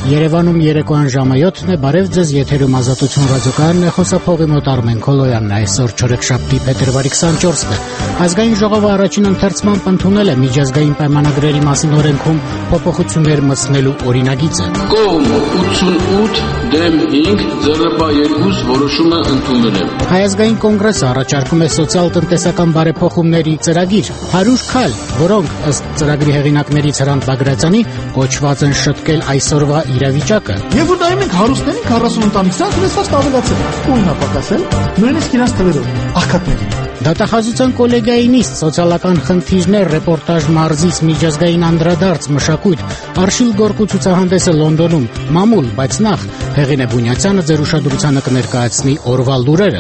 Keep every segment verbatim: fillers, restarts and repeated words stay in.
Երևանում երեկոյան ժամը յոթն է, բարև ձեզ, եթերում Ազատություն ռադիոկայանն է, խոսափողի մոտ Արմեն Քոլոյանն է, այսօր չորեքշաբթի փետրվարի քսանչորսն է։ Ազգային ժողովը առաջին ընթերցմամբ ընդունել է միջազգային պայմանագրերի մասին օրենքում փոփոխություններ մտցնելու օրինագիծը։ Կողմ ութսունութ դեմ հինգ ձեռնպա երկու որոշումը ընդունել է։ Հայազգային կոնգրեսը առաջարկում է սոցիալ-տնտեսական բարեփոխումների ծրագիր, հարյուր քայլ, որոնք ըստ ծրագրի հեղինակներից Հրանտ Բագրատյանի կոչված են շտկել այսօրվա իրավիճակը։ Եվ որ նայում ենք հարուստներին քառասուն ընտանիքից ունեցած ավելացել, ույն ապակասել, նույնիսկ իրաց թվերով, աղքատներին։ Դատախազության կոլեգիայի նիստ, սոցիալական խնդիրներ, ռեպորտաժ մարզից միջազգային անդրադարձ, մշակույթ, Արշիլ Գորկու ցուցահանդեսը Լոնդոնում, մամուլ, բայց նախ Հեղինե Բունյացյանը ձեր ուշադրությանը կներկայացնի օրվա լուրերը։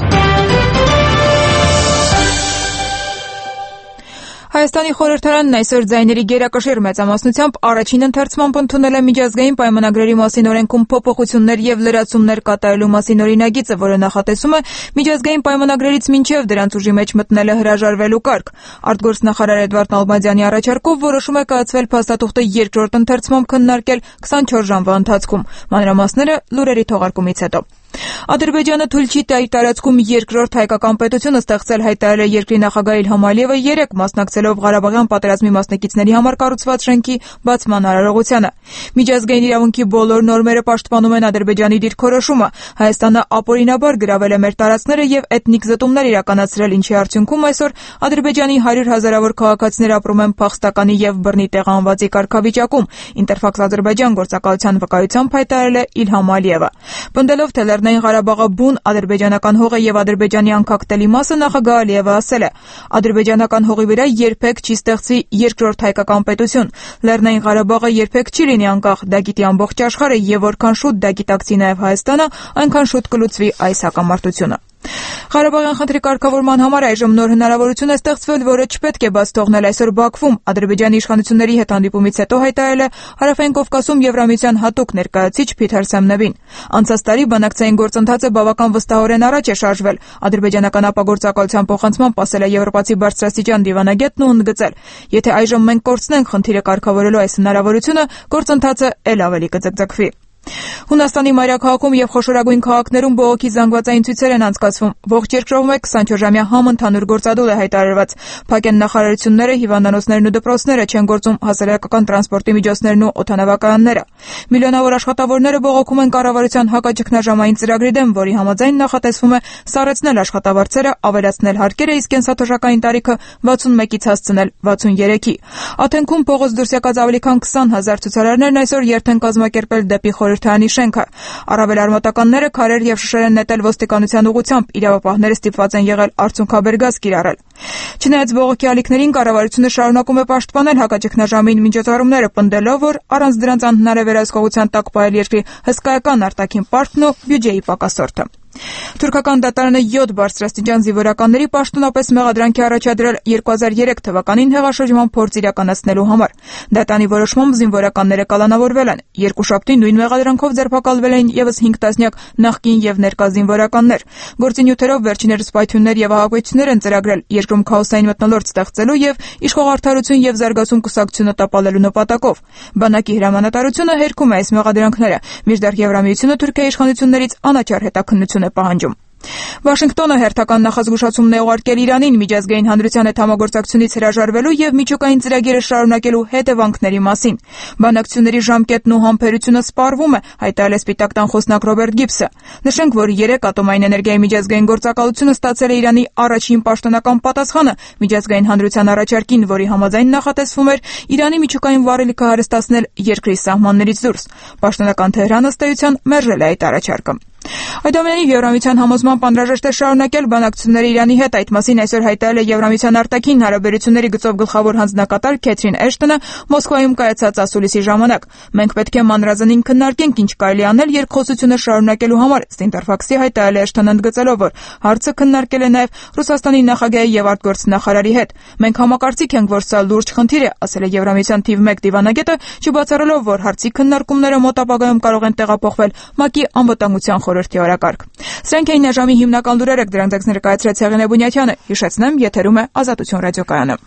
Հայաստանի խորհրդարանն այսօր ձայների գերակշիռ մեծամասնությամբ առաջին ընթերցմամբ ընդունել է միջազգային պայմանագրերի մասին օրենքում փոփոխություններ եւ լրացումներ կատարելու մասին օրինագիծը, որը նախատեսում է միջազգային պայմանագրերից մինչեւ դրանց ուժի մեջ մտնելը հրաժարվելու կարգ։ Արտգործնախարար Էդվարդ Նալբանդյանի առաջարկով որոշում է կայացվել փաստաթուղթը երկրորդ ընթերցմամբ քննարկել քսանչորս ժամվա ընթացքում։ Մանրամասները լուրերի թողարկումից հետո։ Ադրբեջանը թույլ չի տա իր տարածքում երկրորդ հայկական պետությունը ստեղծել, հայտարարել է երկրի նախագահ Իլհամ Ալիևը երեկ մասնակցելով Ղարաբաղյան պատերազմի մասնակիցների համար կառուցված շենքի բացման արարողությանը։ Միջազգային իրավունքի բոլոր նորմերը պաշտպանում են Ադրբեջանի դիրքորոշումը։ Հայաստանը ապօրինաբար գրավել է մեր տարածքները եւ էթնիկ զտումներ իրականացրել, ինչի արդյունքում այսօր Ադրբեջանի հարյուր հազարավոր քաղաքացիներ ապրում են փախստականի եւ բռնի տեղահանվածի կարգավիճակում։ Ինտերֆաքս Ադրբեջան գործակալության վկայությամբ հայտարարել է Իլհամ Ալիևը։ Պնդելով թե Լեռնային Ղարաբաղը բուն ադրբեջանական հող է եւ ադրբեջանի անկախտելի մասը, նախագահ Ալիևը ասել է. Ադրբեջանական հողի վրա երբեք չի ստեղծվի երկրորդ հայկական պետություն։ Լեռնային Ղարաբաղը երբեք չի լինի անկախ, դա գիտի ամբողջ աշխարհը եւ որքան շուտ դա գիտակցի նաեւ Հայաստանը, այնքան շուտ կլուծվի այս հակամարտությունը։ Ղարաբաղյան խնդրի կարգավորման համար այժմ նոր հնարավորություն է ստեղծվել, որը չպետք է բաց թողնել այսօր Բաքվում։ Ադրբեջանի իշխանությունների հետ հանդիպումից հետո հայտարարել է Հարավային Կովկասում Եվրամիության հատուկ ներկայացիչ Փիթեր Սեմնևին։ Անցած տարի բանակցային գործընթացը բավական վստահորեն առաջ է շարժվել։ Ադրբեջանական ապագործակալության փոխանցմամբ ասել է եվրոպացի բարձրաստիճան դիվանագետն ու ընդգծել. Եթե այժմ մենք կորցնենք խնդիրը կարգավորելու այս հնարավորությունը, գործընթացը ել ավելի կձգձգվի։ Հունաստանի մայրաքաղաքում եւ խոշորագույն քաղաքներում բողոքի զանգվածային ցույցեր են անցկացվում։ Ողջ երկրում է քսանչորսժամյա համընդհանուր գործադուլ է հայտարարված։ Փակ են նախարարությունները, հիվանդանոցներն ու դպրոցները, չեն գործում հասարակական տրանսպորտի միջոցներն ու օդանավակայանները։ Միլիոնավոր աշխատավորները բողոքում են կառավարության հակաճգնաժամային ծրագրի դեմ, որի համաձայն նախատեսվում է սառեցնել աշխատավարձերը, ավելացնել հարկերը, իսկ կենսաթոշակային տարիքը վաթսունմեկից հասցնել վաթսուներեքի։ Աթենքում փողոց դուրս եկած ավելի քան քսան հազար ցուցարարներն այսօր երթ են կազմակերպել դեպի խորհրդարանի շենքը։ Առավել արմատականները քարեր եւ շշեր են նետել ոստիկանության ուղղությամբ, իրավապահները ստիպված են եղել արցունքաբեր գազ կիրառել։ Չնայած բողոքի ալիքներին կառավարությունը շարունակում է պաշտպանել հակաճգնաժամային միջոցառումները, պնդելով, որ առանց դրանց անհնար է վերահսկողության տակ պահել երկրի հսկայական արտաքին պարտքն ու բյուջեի պակասորթը։ Թուրքական դատարանը յոթ բարձրաստիճան զինվորականների պաշտոնապես մեղադրանքի առաջադրել երկու հազար երեք թվականին հեղաշրջման փորձ իրականացնելու համար։ Դատարանի որոշմամբ զինվորականները կալանավորվել են։ Երկուշաբթի նույն մեղադրանքով ձերբակալվել էին եւս հինգ տասնյակ նախկին եւ ներկա զինվորականներ։ Գործի նյութերով վերջիներս պայթյուններ եւ ահաբեկություններ են ծրագրել երկրում քաոսային մթնոլորտ ստեղծելու եւ իշխող արդարություն եւ զարգացում կուսակցությունը տապալելու նպատակով։ Բանակի հրամանատարությունը հերքում է այս մեղադրանքները, մինչդեռ Եվրամիությունը Թուրքիայի իշխանություններից անաչառ հետաքննություն է պահանջում։ Վաշինգտոնը հերթական նախազգուշացումն է ուղարկել Իրանին միջազգային հանրության հետ համագործակցությունից հրաժարվելու եւ միջուկային ծրագիրը շարունակելու հետևանքների մասին։ Բանակցությունների ժամկետն ու համբերությունը սպառվում է, հայտարարել է Սպիտակ տան խոսնակ Ռոբերտ Գիբսը։ Նշենք, որ երեք ատոմային էներգիայի միջազգային գործակալությունը ստացել է Իրանի առաջին պաշտոնական պատասխանը միջազգային հանրության առաջարկին, որի համաձայն նախատեսվում էր Իրանի միջուկային վառելիքը հարստացնել երկրի սահմաններից դուրս։ Պաշտոնական Թեհրանը ըստ էության մերժել է այդ առաջարկը։ Այդուամենայնիվ Եվրամիության համոզմամբ անհրաժեշտ է շարունակել բանակցությունները Իրանի հետ, այդ մասին այսօր հայտարարել է Եվրամիության արտաքին հարաբերությունների գծով գլխավոր հանձնակատար Քեթրին Էշտոնը Մոսկվայում կայացած ասուլիսի ժամանակ։ Մենք պետք է մանրազնին քննարկենք ինչ կարելի անել երկխոսությունը շարունակելու համար, Ինտերֆաքսի հայտարարել է Էշտոնը ընդգծելով, որ հարցը քննարկել է նաև Ռուսաստանի նախագահի եւ արտգործնախարարի հետ։ Մենք համակարծիք ենք, որ սա լուրջ խնդիր է, ասել է Եվրամիության թիվ մեկ դիվանագետը, չբացառելով, որ հարցի քննարկումները մոտ ապագայում կարող են տեղափոխվել ՄԱԿ-ի անվտանգության խորհրդի օրակարգ։ Սրանք էին այժմի հիմնական լուրերը, դրանց ներկայացրեց Հեղինե Բունյացյանը։ Հիշեցնեմ, եթերում է Ազատություն ռադիոկայանը։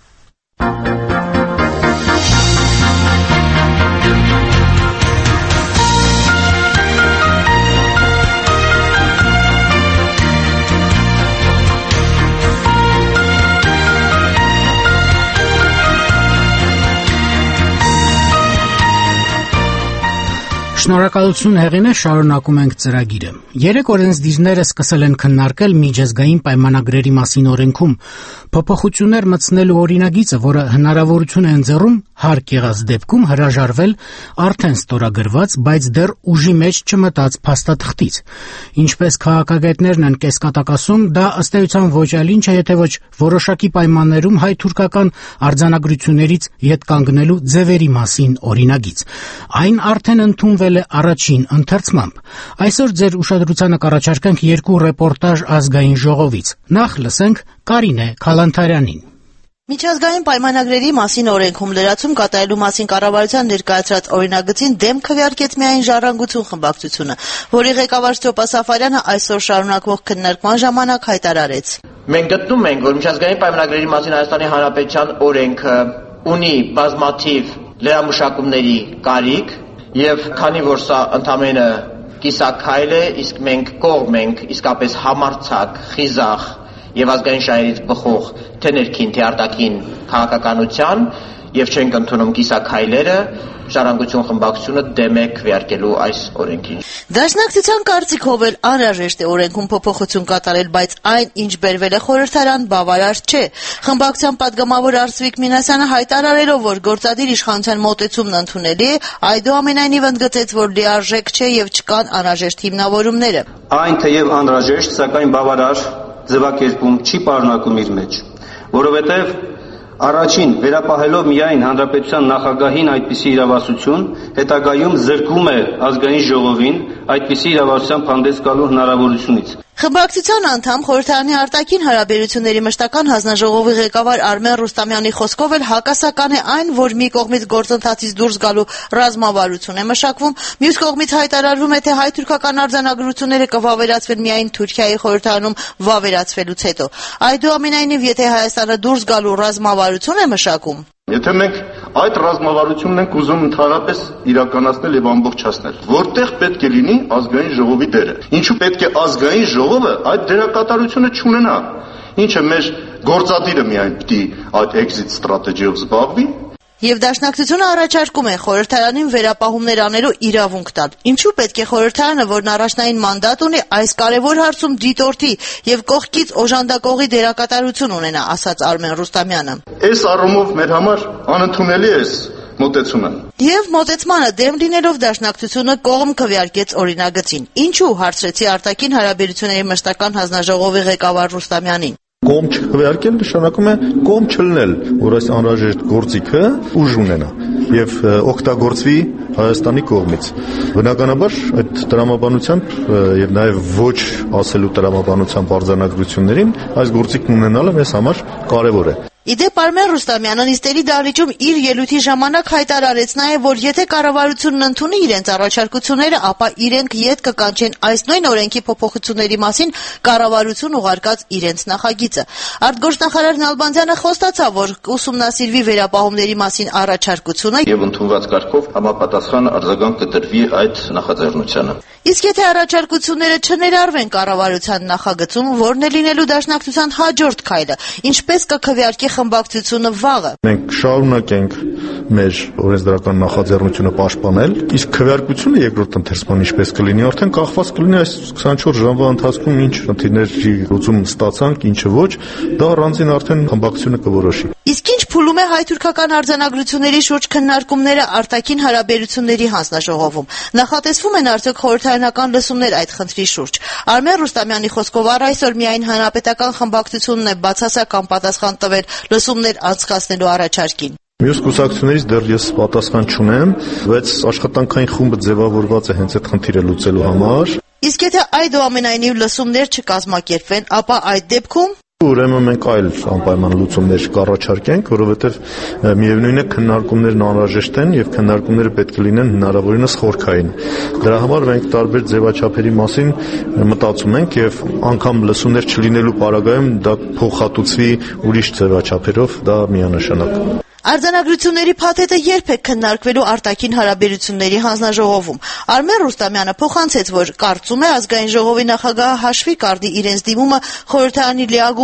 Շնորհակալություն Հեղինե, շարունակում ենք ծրագիրը։ Երեք օրենսդիրները սկսել են քննարկել միջազգային պայմանագրերի մասին օրենքում փոփոխություններ մտցնելու օրինագիծը, որը հնարավորություն է ընձեռում հարկ եղած դեպքում հրաժարվել արդեն ստորագրված, բայց դեռ ուժի մեջ չմտած փաստաթղթից։ Ինչպես քաղաքագետներն են կեսկատակասում, դա ըստ էության ոչ այլ ինչ է, եթե ոչ որոշակի պայմաններում հայ-թուրքական արձանագրություններից ետ կանգնելու ձևերի մասին օրինագիծ։ Այն արդեն ընդունվել է առաջին ընթերցմամբ։ Այսօր ձեր ուշադրությանը կառաջարկենք երկու ռեպորտաժ ազգային ժողովից։ Նախ լսենք Կարինե Քալանթարյանին։ Միջազգային պայմանագրերի մասին օրենքում լրացում կատարելու մասին կառավարության ներկայացրած օրինագծին դեմ քվեարկեց միայն Ժառանգություն խմբակցությունը, որի ղեկավար Ստյոպա Սաֆարյանը այսօր շարունակվող քննարկման ժամանակ հայտարարեց. Մենք գտնում ենք, որ միջազգային պայմանագրերի մասին Հայաստանի Հանրապետության օրենքը ունի բազմաթիվ լրամշակումների կարիք, եւ քանի որ սա ընդամենը կիսաքայլ է, իսկ մենք կողմ ենք իսկապես համարձակ, խիզախ եւ ազգային շահերից բխող թե ներքին, թե արտաքին քաղաքականության եւ չենք ընդունում կիսաքայլերը, Ժառանգություն խմբակցությունը դեմ է քվեարկելու այս օրենքին։ Դաշնակցության կարծիքով էլ անհրաժեշտ է օրենքում փոփոխություն կատարել, բայց այն, ինչ բերվել է խորհրդարան, բավարար չէ։ Խմբակցության պատգամավոր Արծվիկ Մինասյանը հայտարարելով, որ գործադիր իշխանության մոտեցումն ընդունելի է, այդուամենայնիվ ընդգծեց, որ լիարժեք չէ եւ չկան անհրաժեշտ հիմնավորումները։ Այն թեև անհրաժեշտ, սակայն բավարար ձևակերպում չի պարունակում իր մեջ, որովհետեւ Առաջին, վերապահելով միայն հանրապետության նախագահին այդպիսի իրավասություն, հետագայում զրկում է ազգային ժողովին այդպիսի իրավասությամբ հանդես գալու հնարավորությունից։ Խմբակցության անդամ խորհրդարանի արտաքին հարաբերությունների մշտական հանձնաժողովի ղեկավար Արմեն Ռուստամյանի խոսքով էլ հակասական է այն, որ մի կողմից գործընթացից դուրս գալու ռազմավարություն է մշակվում, մյուս կողմից հայտարարվում է, թե հայ-թուրքական արձանագրությունները կվավերացվեն միայն Թուրքիայի խորհրդարանում վավերացվելուց հետո։ Այդուամենայնիվ, եթե Հայաստանը դուրս գալու ռազմավարություն է մշակում, Եթե մենք այդ ռազմավարությունն ենք ուզում ընդհանրապես իրականացնել եւ ամբողջացնել, որտեղ պետք է լինի ազգային ժողովի դերը։ Ինչու պետք է ազգային ժողովը այդ դերակատարությունը չունենա։ Ինչը մեր գործադիրը միայն պիտի այդ exit strategy-ով զբաղվի։ Եվ դաշնակցությունը առաջարկում է խորհրդարանին վերապահումներ անելու իրավունք տալ։ Ինչու պետք է խորհրդարանը, որն առաջնային մանդատ ունի, այս կարևոր հարցում դիտորդի եւ կողքից օժանդակողի դերակատարություն ունենա, ասաց Արմեն Ռուստամյանը։ Այս առումով մեր համար անընդունելի է մոտեցումը։ Եվ մոտեցմանը դեմ լինելով դաշնակցությունը կողմ քվեարկեց օրինագծին։ Ինչու, հարցրեցի արտաքին հարաբերությունների մշտական հանձնաժողովի ղեկավար Ռուստամյանին։ Կողմ չքվեարկել նշանակում է կողմ չլնել, որ այս անհրաժեշտ գործիքը ուժ ունենա եւ օգտագործվի Հայաստանի կողմից։ Բնականաբար այդ տրամաբանությամբ եւ նաեւ ոչ ասելու տրամաբանությամբ արձանագրություններին այս գործիքն ունենալը մեզ համար կարեւոր է։ Իդեպ Արմեն Ռուստամյանը նիստերի դահլիճում իր ելույթի ժամանակ հայտարարեց նաև, որ եթե կառավարությունն ընդունի իրենց առաջարկությունները, ապա իրենք ետ կկանչեն այս նույն օրենքի փոփոխությունների մասին կառավարություն ուղարկած իրենց նախագիծը։ Արտգործնախարար Նալբանդյանը խոստացավ, որ կուսումնասիրվի վերապահումների մասին առաջարկությունը եւ ընդունված կարգով համապատասխան արձագանք կտրվի այդ նախաձեռնությանը։ Իսկ եթե առաջարկությունները չներառվեն կառավարության նախագծում, որն է լինելու դաշնակցության հաջորդ քայլը, ինչպես կքվեարկի խմբակցությունը վաղը։ Մենք շարունակենք մեր օրենսդրական նախաձեռնությունը պաշտպանել, իսկ քվեարկությունը երկրորդ ընթերցման ինչպես կլինի, արդեն կախված կլինի այս քսանչորս ժամվա ընթացքում ինչ խնդիրների լուծում ստացանք, ինչը ոչ, դա առանձին արդեն խմբակցությունը կորոշի։ Իսկ ինչ փուլում է հայ-թուրքական արձանագրությունների շուրջ քննարկումները արտաքին հարաբերությունների հանձնաժողովում։ Նախատեսվում են արդյոք խորհրդարանական լսումներ այդ խնդրի շուրջ։ Արմեն Ռուստամյանի խոսքով առ այսօր միայն հանրապետական խմբակցությունն է բացասական պատասխան տվել լսումներ անցկացնելու առաջարկին։ Մյուս կուսակցություններից դեռ ես պատասխան չունեմ, բայց աշխատանքային խումբը ձևավորված է հենց այդ խնդիրը լուծելու համար։ Իսկ եթե այդուամենայնիվ լսումներ չկազմակերպվեն, ապա այդ դեպքում Ուրեմն մենք այլ անպայման լուծումներ կառաջարկենք, որովհետև միևնույն է քննարկումներն անհրաժեշտ են եւ քննարկումները պետք է լինեն հնարավորինս խորքային։ Դրա համար մենք տարբեր ձևաչափերի մասին մտածում ենք եւ անգամ լսումներ չլինելու պարագայում դա փոխհատուցվի ուրիշ ձևաչափերով, դա միանշանակ։ Արձանագրությունների փաթեթը երբ է քննարկվելու արտաքին հարաբերությունների հանձնաժողովում։ Արմեն Ռուստամյանը փոխանցեց, որ կարծում է ազգային ժողովի նախագահը հաշվի կառնի իրենց դիմումը խորհրդարանի լիագումը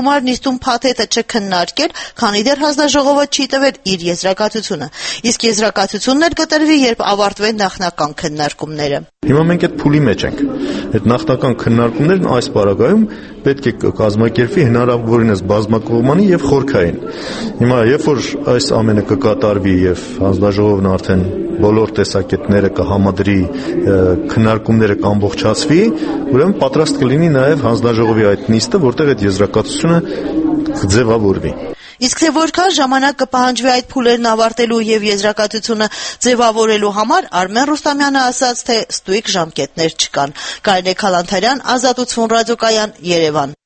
համար նիստում փաթեթը չքննարկել, քանի դեռ հանձնաժողովը չի տվել իր եզրակացությունը, իսկ եզրակացությունն էլ կտրվի, երբ ավարտվեն նախնական քննարկումները։ Հիմա մենք այդ փուլի մեջ ենք։ Այդ նախնական քննարկումներն այս պարագայում պետք է կազմակերպվի հնարավորինս բազմակողմանի եւ խորքային։ Հիմա երբ որ այս ամենը կկատարվի եւ հանձնաժողովն արդեն բոլոր տեսակետները կհամադրի, քննարկումները կամբողջացվի, ուրեմն պատրաստ կլինի նաեւ հանձնաժողովի այդ նիստը, որտեղ այդ եզրակացությունը կձևավորվի։ Իսկ թե որքան ժամանակ կպահանջվի այդ փուլերն ավարտելու եւ եզրակացությունը ձևավորելու համար, Արմեն Ռուստամյանը ասաց, թե ստույգ ժամկետներ չկան։ Կարինե Քալանթարյան, Ազատություն ռադիոկայան, Երևան։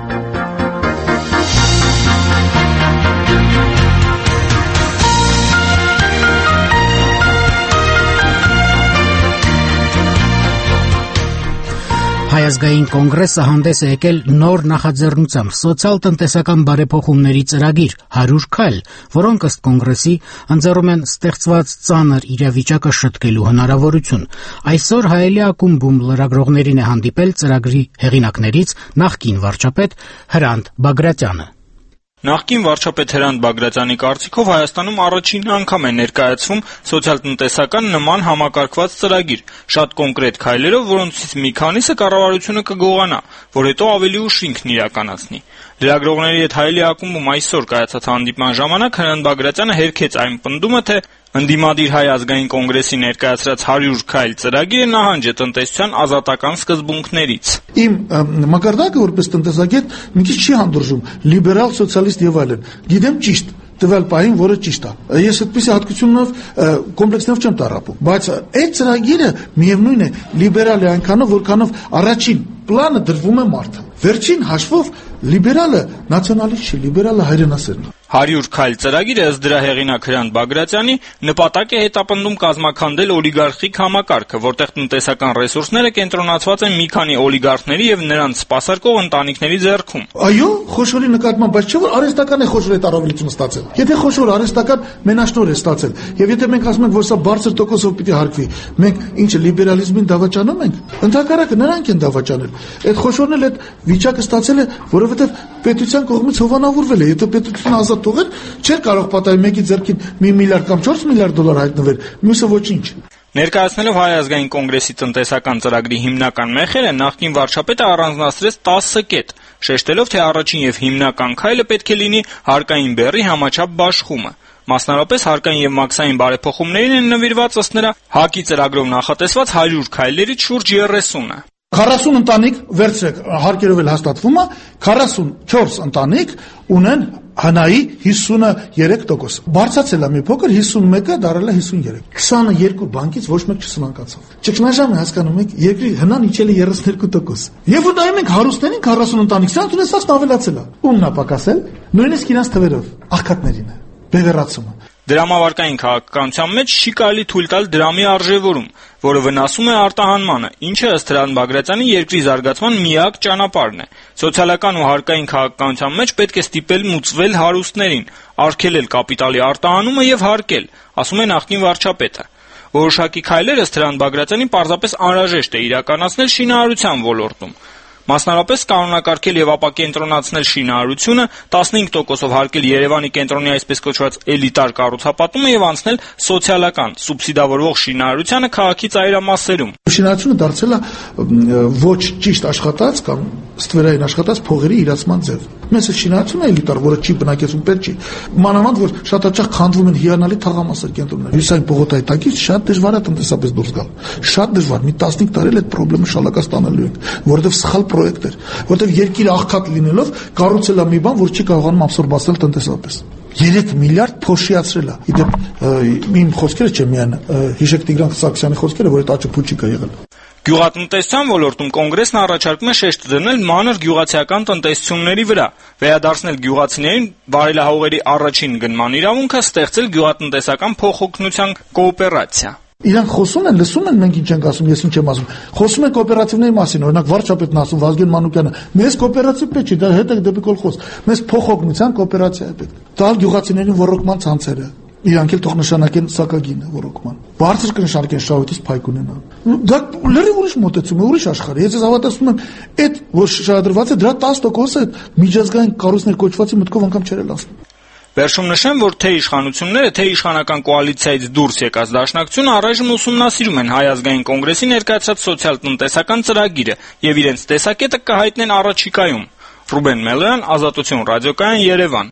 Հայազգային կոնգրեսը հանդես է եկել նոր նախաձեռնությամբ սոցիալ-տնտեսական բարեփոխումների ծրագիր հարյուր քայլ, որոնք ըստ կոնգրեսի ընձեռում են ստեղծված ծանր իրավիճակը շտկելու հնարավորություն։ Այսօր Հայելի ակումբում լրագրողներին է հանդիպել ծրագրի հեղինակներից նախկին վարչապետ Հրանտ Բագրատյանը։ Նախկին վարչապետ Հրանտ Բագրատյանի կարծիքով Հայաստանում առաջին անգամ է ներկայացվում սոցիալ-տնտեսական նման համակարգված ծրագիր, շատ կոնկրետ քայլերով, որոնցից մի քանիսը կառավարությունը կգողանա, որ հետո ավելի ուշ ինքն իրականացնի։ Լրագրողների հետ Հայելի ակումբում այսօր կայացած հանդիպման ժամանակ Հրանտ Բագրատյանը հերքեց այն պնդումը, թե ընդդիմադիր Հայ ազգային կոնգրեսի ներկայացրած հարյուր քայլ ծրագիրը նահանջ է տնտեսության ազատական սկզբունքներից։ Իմ մակարդակը որպես տնտեսագետ մի քիչ չի հանդուրժում լիբերալ, սոցիալիստ եւ այլն։ Գիտեմ ճիշտ տվյալ պահին, որը ճիշտ է։ Ես այդպիսի հատկությունով կոմպլեքսնով չեմ տառապում, բայց այդ ծրագիրը միևնույն է լիբերալ է այնքանով, որքանով առաջին պլանը դրվում է մարդը։ Վերջին հաշվով լիբերալը նացիոնալիստ չի, լիբերալը հայրենասերն է։ հարյուր քայլ ծրագիրը ըստ դրա հեղինակ Հրանտ Բագրատյանի նպատակ է հետապնդում կազմաքանդել օլիգարխիկ համակարգը, որտեղ տնտեսական ռեսուրսները կենտրոնացված են մի քանի օլիգարխների եւ նրանց սպասարկող ընտանիքների ձեռքում։ Այո, խոշորի նկատմամբ, բայց չէ՞ որ արհեստական է խոշորի տարավելիությունը ստացել։ Եթե խոշոր արհեստական մենաշնոր է ստացել, եւ եթե մենք ասում ենք, որ սա բարձր տոկոսով պիտի հարկվի, մենք ինչը լիբերալիզմին դավաճանում ենք, ընդհակառակը նրանք են դավաճանել։ Այդ խոշորն էլ այդ վիճակը ստացել է, որովհետեւ պետության կողմից հովանավորվել է։ Եթե պետությունը ազատ թողեր, չէր կարող պատահի մեկի ձեռքին մի միլիարդ կամ չորս միլիարդ դոլար հայտնվեր, մյուսը ոչինչ։ Ներկայացնելով Հայ ազգային կոնգրեսի տնտեսական ծրագրի հիմնական մեխերը, նախկին վարչապետը առանձնացրեց տասը կետ, շեշտելով, թե առաջին եւ հիմնական քայլը պետք է լինի հարկային բեռի համաչափ բաշխումը։ Մասնավորապես հարկային եւ մաքսային բարեփոխումներին են նվիրված ըստ նրա ՀԱԿ-ի ծրագրով նախատեսված հարյուր քայլերից շուրջ երեսունը։ քառասուն ընտանիք վերցրեք, հարկերով էլ հաստատվում է, քառասունչորս ընտանիք ունեն հնայի հիսուներեք տոկոս։ Բարձրացել է մի փոքր, հիսունմեկը դարել է հիսուներեք։ քսաներկու բանկից ոչ մեկ չսնանկացավ։ Ճգնաժամ է, հասկանում եք, երկրի հնան իջել է երեսներկու տոկոս։ Եվ որ նայում ենք հարուստներին քառասուն ընտանիք, սրանց ունեցածն ավելացել է։ Ումն է պակասել, նույնիսկ իրաց թվերով, աղքատներին է, բևեռացումը։ Դրամավարկային քաղաքականության մեջ չի կարելի թույլ տալ դրամի արժևորում, որը վնասում է արտահանմանը, ինչը ըստ Հրանտ Բագրատյանի երկրի զարգացման միակ ճանապարհն է։ Սոցիալական ու հարկային քաղաքականության մեջ պետք է ստիպել մուծվել հարուստներին, արգելել կապիտալի արտահանումը եւ հարկել, ասում է նախկին վարչապետը։ Որոշակի քայլեր ըստ Հրանտ Բագրատյանի պարզապես անհրաժեշտ է իրականացնել շինարարության ոլորտում։ Մասնավորապես կանոնակարգել եւ ապակենտրոնացնել շինարարությունը, տասնհինգ տոկոսով հարկել Երևանի կենտրոնի այսպես կոչված էլիտար կառուցապատումը եւ անցնել սոցիալական սուբսիդավորվող շինարարությանը քաղաքի ծայրամասերում։ Շինարարությունը դարձել է ոչ ճիշտ աշխատած կամ ստվերային աշխատած փողերի իրացման ձև։ Մեզ է շինարարությունը էլիտար, որը չի բնակեցում պետք չի։ Մանավանդ որ շատ հաճախ քանդվում են հիանալի թաղամասեր կենտրոններ։ Հյուսային պողոտայի տակից շատ դժվար է տնտեսապես դուրս գալ։ Շատ դժվար, մի տասնհինգ տարի էլ այդ խնդրը շալակած տանելու ենք, որովհետեւ սխալ պրոյեկտ էր, որովհետեւ երկիրը աղքատ լինելով կառուցել է մի բան, որ չի կարողանում աբսորբացնել տնտեսապես։ երեք միլիարդ փոշիացրել է։ Իդեպ իմ խոսքերը չէ միայն Հիշեք Տիգրան Սարգսյանի խոսքերը, որ այդ աճը փուչիկ է եղել։ Գյուղատնտեսության ոլորտում կոնգրեսն առաջարկում է շեշտ դնել մանր գյուղացիական տնտեսությունների վրա, վերադարձնել գյուղացիներին վարելահողերի առաջին գնման իրավունքը, ստեղծել գյուղատնտեսական փոխօգնության կոոպերացիա։ Իրանք խոսում են, լսում են, մենք ինչ ենք ասում, ես ինչ եմ ասում։ Խոսում են կոոպերատիվների մասին, օրինակ վարչապետն ասում Վազգեն Մանուկյանը, մեզ կոոպերատիվ պետք չի, դա հետ է դեպի կոլխոզ։ Մեզ փոխօգնության կոոպերացիա է պետք։ Տալ գյուղացիներին ռոռոկման ցանցերը, Իրանք էլ թող նշանակեն սակագինը ռոռոկման։ Բարձր կնշանակեն շահույթից փայք ունենան։ Դա լրիվ ուրիշ մոտեցում է, ուրիշ աշխարհ է։ Ես ես հավատացնում եմ, այդ որ շահադրված է դրա տասը տոկոսը միջազգային կառույցներ կոչվածի մտքով անգամ չեր ասում։ Վերջում նշեմ, որ թե իշխանությունները, թե իշխանական կոալիցիայից դուրս եկած դաշնակցությունը առայժմ ուսումնասիրում են Հայ ազգային կոնգրեսի ներկայացրած սոցիալ-տնտեսական ծրագիրը եւ իրենց տեսակետը կհայտնեն առաջիկայում։ Ռուբեն Մելոյան, Ազատություն ռադիոկայան, Երևան։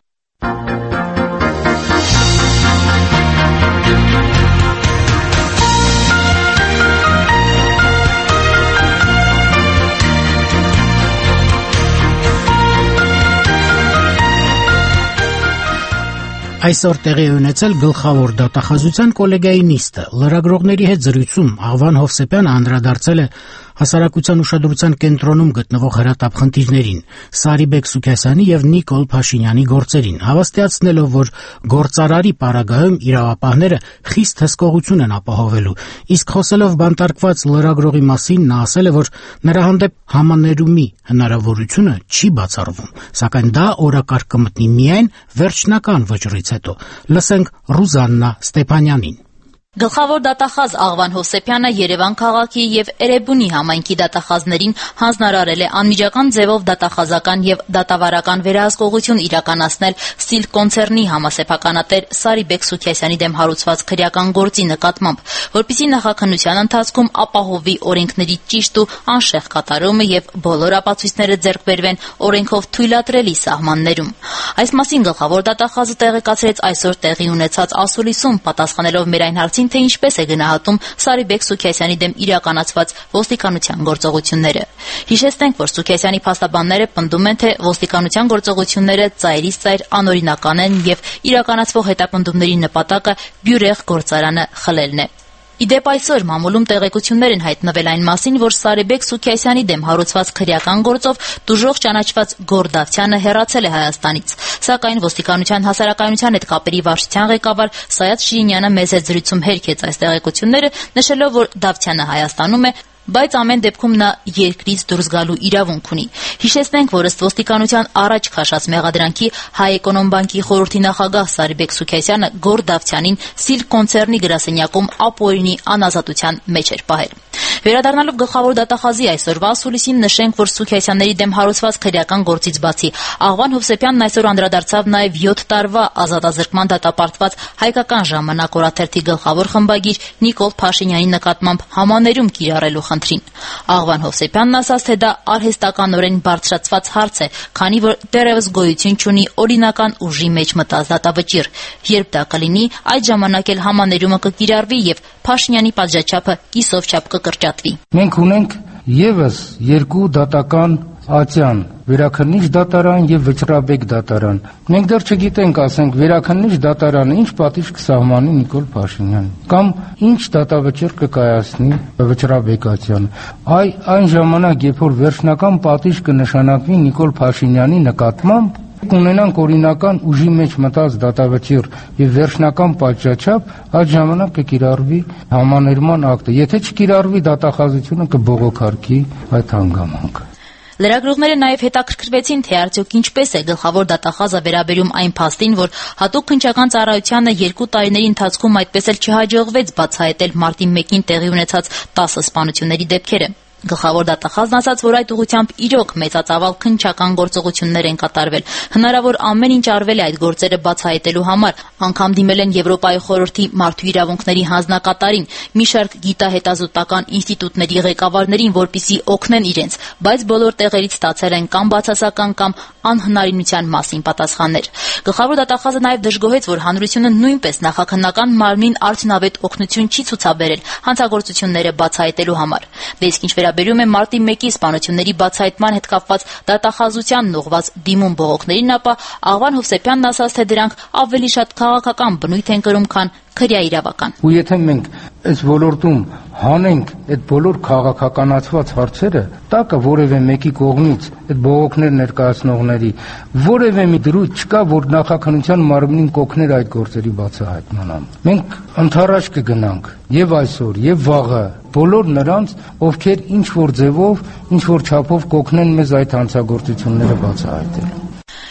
Այսօր տեղի է ունեցել գլխավոր դատախազության կոլեգիայի նիստը։ Լրագրողների հետ զրույցում Աղվան Հովսեփյանը անդրադարձել է հասարակության ուշադրության կենտրոնում գտնվող հրատապ խնդիրներին, Սարիբեկ Սուքասյանի եւ Նիկոլ Փաշինյանի գործերին, հավաստիացնելով, որ գործարարի պարագայում իրավապահները խիստ հսկողություն են ապահովելու, իսկ խոսելով բանտարկված լրագրողի մասին նա ասել է, որ նրա հանդեպ համաներումի հնարավորությունը չի բացառվում, սակայն դա օրակարգ կմտնի միայն վերջնական վճռից հետո։ Լսենք Ռուզաննա Ստեփանյանին։ Գլխավոր դատախազ Աղվան Հովսեփյանը Երևան քաղաքի եւ Էրեբունի համայնքի դատախազներին հանձնարարել է անմիջական ձևով դատախազական եւ դատավարական վերահսկողություն իրականացնել Սիլ կոնցեռնի համասեփականատեր Սարիբեկ Սուքասյանի դեմ հարուցված քրեական գործի նկատմամբ, որպեսզի նախաքննության ընթացքում ապահովի օրենքների ճիշտ ու անշեղ կատարումը եւ բոլոր ապացույցները ձեռք բերվեն օրենքով թույլատրելի սահմաններում։ Այս մասին գլխավոր դատախազը տեղեկացրեց այսօր տեղի ունեցած ասուլիսում, պատասխանելով մեր այն հարցին, թե ինչպես է գնահատում Սարիբեկ Սուքասյանի դեմ իրականացված ոստիկանության գործողությունները։ Հիշեցնենք, որ Սուքասյանի փաստաբանները պնդում են, թե ոստիկանության գործողությունները ծայրից ծայր անօրինական են եւ իրականացվող հետապնդումների նպատակը բյուրեղ գործարանը խլելն է։ Իդեպ այսօր մամուլում տեղեկություններ են հայտնվել այն մասին, որ Սարիբեկ Սուքասյանի դեմ հարուցված քրեական գործով դժոխք ճանաչված Գոռ Դավթյանը հեռացել է Հայաստանից, սակայն ոստիկանության հասարակայնության հետ կապերի վարչության ղեկավար Սայաթ Շիրինյանը մեծ զրույցում հերքեց այս տեղեկությունները, նշելով, որ Դավթյանը Հայաստանում է, բայց ամեն դեպքում նա երկրից դուրս գալու իրավունք ունի։ Հիշեցնենք, որ ըստ ոստիկանության առաջ քաշած մեղադրանքի Հայ Էկոնոմբանկի խորհրդի նախագահ Սարիբեկ Սուքասյանը Գոռ Դավթյանին Սիլ կոնցեռնի գրասենյակում ապօրինի անազատության մեջ էր պահել։ Վերադառնալով գլխավոր դատախազի այսօրվա ասուլիսին, նշենք, որ Սուքասյանների դեմ հարուցված քրեական գործից բացի Աղվան Հովսեփյանն այսօր անդրադարձավ նաև յոթ տարվա ազատազրկման դատապարտված Հայկական ժամանակ օրաթերթի գլխավոր խմբագիր Նիկոլ Փաշինյանի նկատմամբ համաներում կիրառելու խնդրին։ Աղվան Հովսեփյանն ասաց, թե դա արհեստականորեն բարձրացված հարց է, քանի որ դեռևս գոյություն չունի օրինական ուժի մեջ մտած դատավճիռ։ Երբ դա կլինի, այդ ժամանակ էլ համաներումը կկիրառվի եւ Փաշինյանի պատժաչափը կիսով չափ կկրճատվի։ Մենք ունենք եւս երկու դատական ատյան, վերաքննիչ դատարան եւ վճռաբեկ դատարան։ Մենք դեռ չգիտենք, ասենք, վերաքննիչ դատարանը ինչ պատիժ կսահմանի Նիկոլ Փաշինյանին կամ ինչ դատավճիռ կկայացնի վճռաբեկացյանը։ Այ այն ժամանակ, երբ որ վերջնական պատիժ կնշանակվի Նիկոլ Փաշինյանի նկատմամբ, կունենանք օրինական ուժի մեջ մտած դատավճիռ եւ վերջնական պատժաչափ, այդ ժամանակ կկիրառվի համաներման ակտը։ Եթե չկիրառվի, դատախազությունը կբողոքարկի այդ հանգամանքը։ Լրագրողները նաև հետաքրքրվեցին, թե արդյոք ինչպես է գլխավոր դատախազը վերաբերում այն փաստին, որ հատուկ քննչական ծառայությանը երկու տարիների ընթացքում այդպես էլ չհաջողվեց բացահայտել մարտի մեկին տեղի ունեցած տասը սպանությունների դեպքերը։ Գլխավոր դատախազն ասաց, որ այդ ուղղությամբ իրոք մեծածավալ քննչական գործողություններ են կատարվել։ Հնարավոր ամեն ինչ արվել է այդ գործերը բացահայտելու համար, անգամ դիմել են Եվրոպայի խորհրդի մարդու իրավունքների հանձնակատարին, մի շարք գիտահետազոտական ինստիտուտների ղեկավարներին, որպիսի օգնեն իրենց, բայց բոլոր տեղերից ստացել են կամ բացասական կամ անհնարինության մասին պատասխաններ։ Գլխավոր դատախազը նաև դժգոհեց, որ հանրությունը նույնպես նախաքննական մարմնին արդյունավետ օգնություն չի ցուցաբերել հանցագործությունները բացահայտելու համար։ Դե իսկ ինչ վերաբերում է մարտի մեկի սպանությունների բացահայտման հետ կապված դատախազությանն ուղղված դիմում բողոքներին, ապա Աղվան Հովսեփյանն ասաց, թե դրանք ավելի շատ քաղաքական բնույթ են կրում, քան քրեաիրավական։ Ու եթե մենք այս ոլորտում հանենք այդ բոլոր քաղաքականացված հարցերը, տակը որևէ մեկի կողմից այդ բողոքներ ներկայացնողների որևէ մի դրույթ չկա, որ նախաքննության մարմնին կօգներ այդ գործերի բացահայտմանը։ Մենք ընդառաջ կգնանք եւ այսօր, եւ վաղը բոլոր նրանց, ովքեր ինչ որ ձևով, ինչ որ չափով կօգնեն մեզ այդ հանցագործությունները բացահայտել։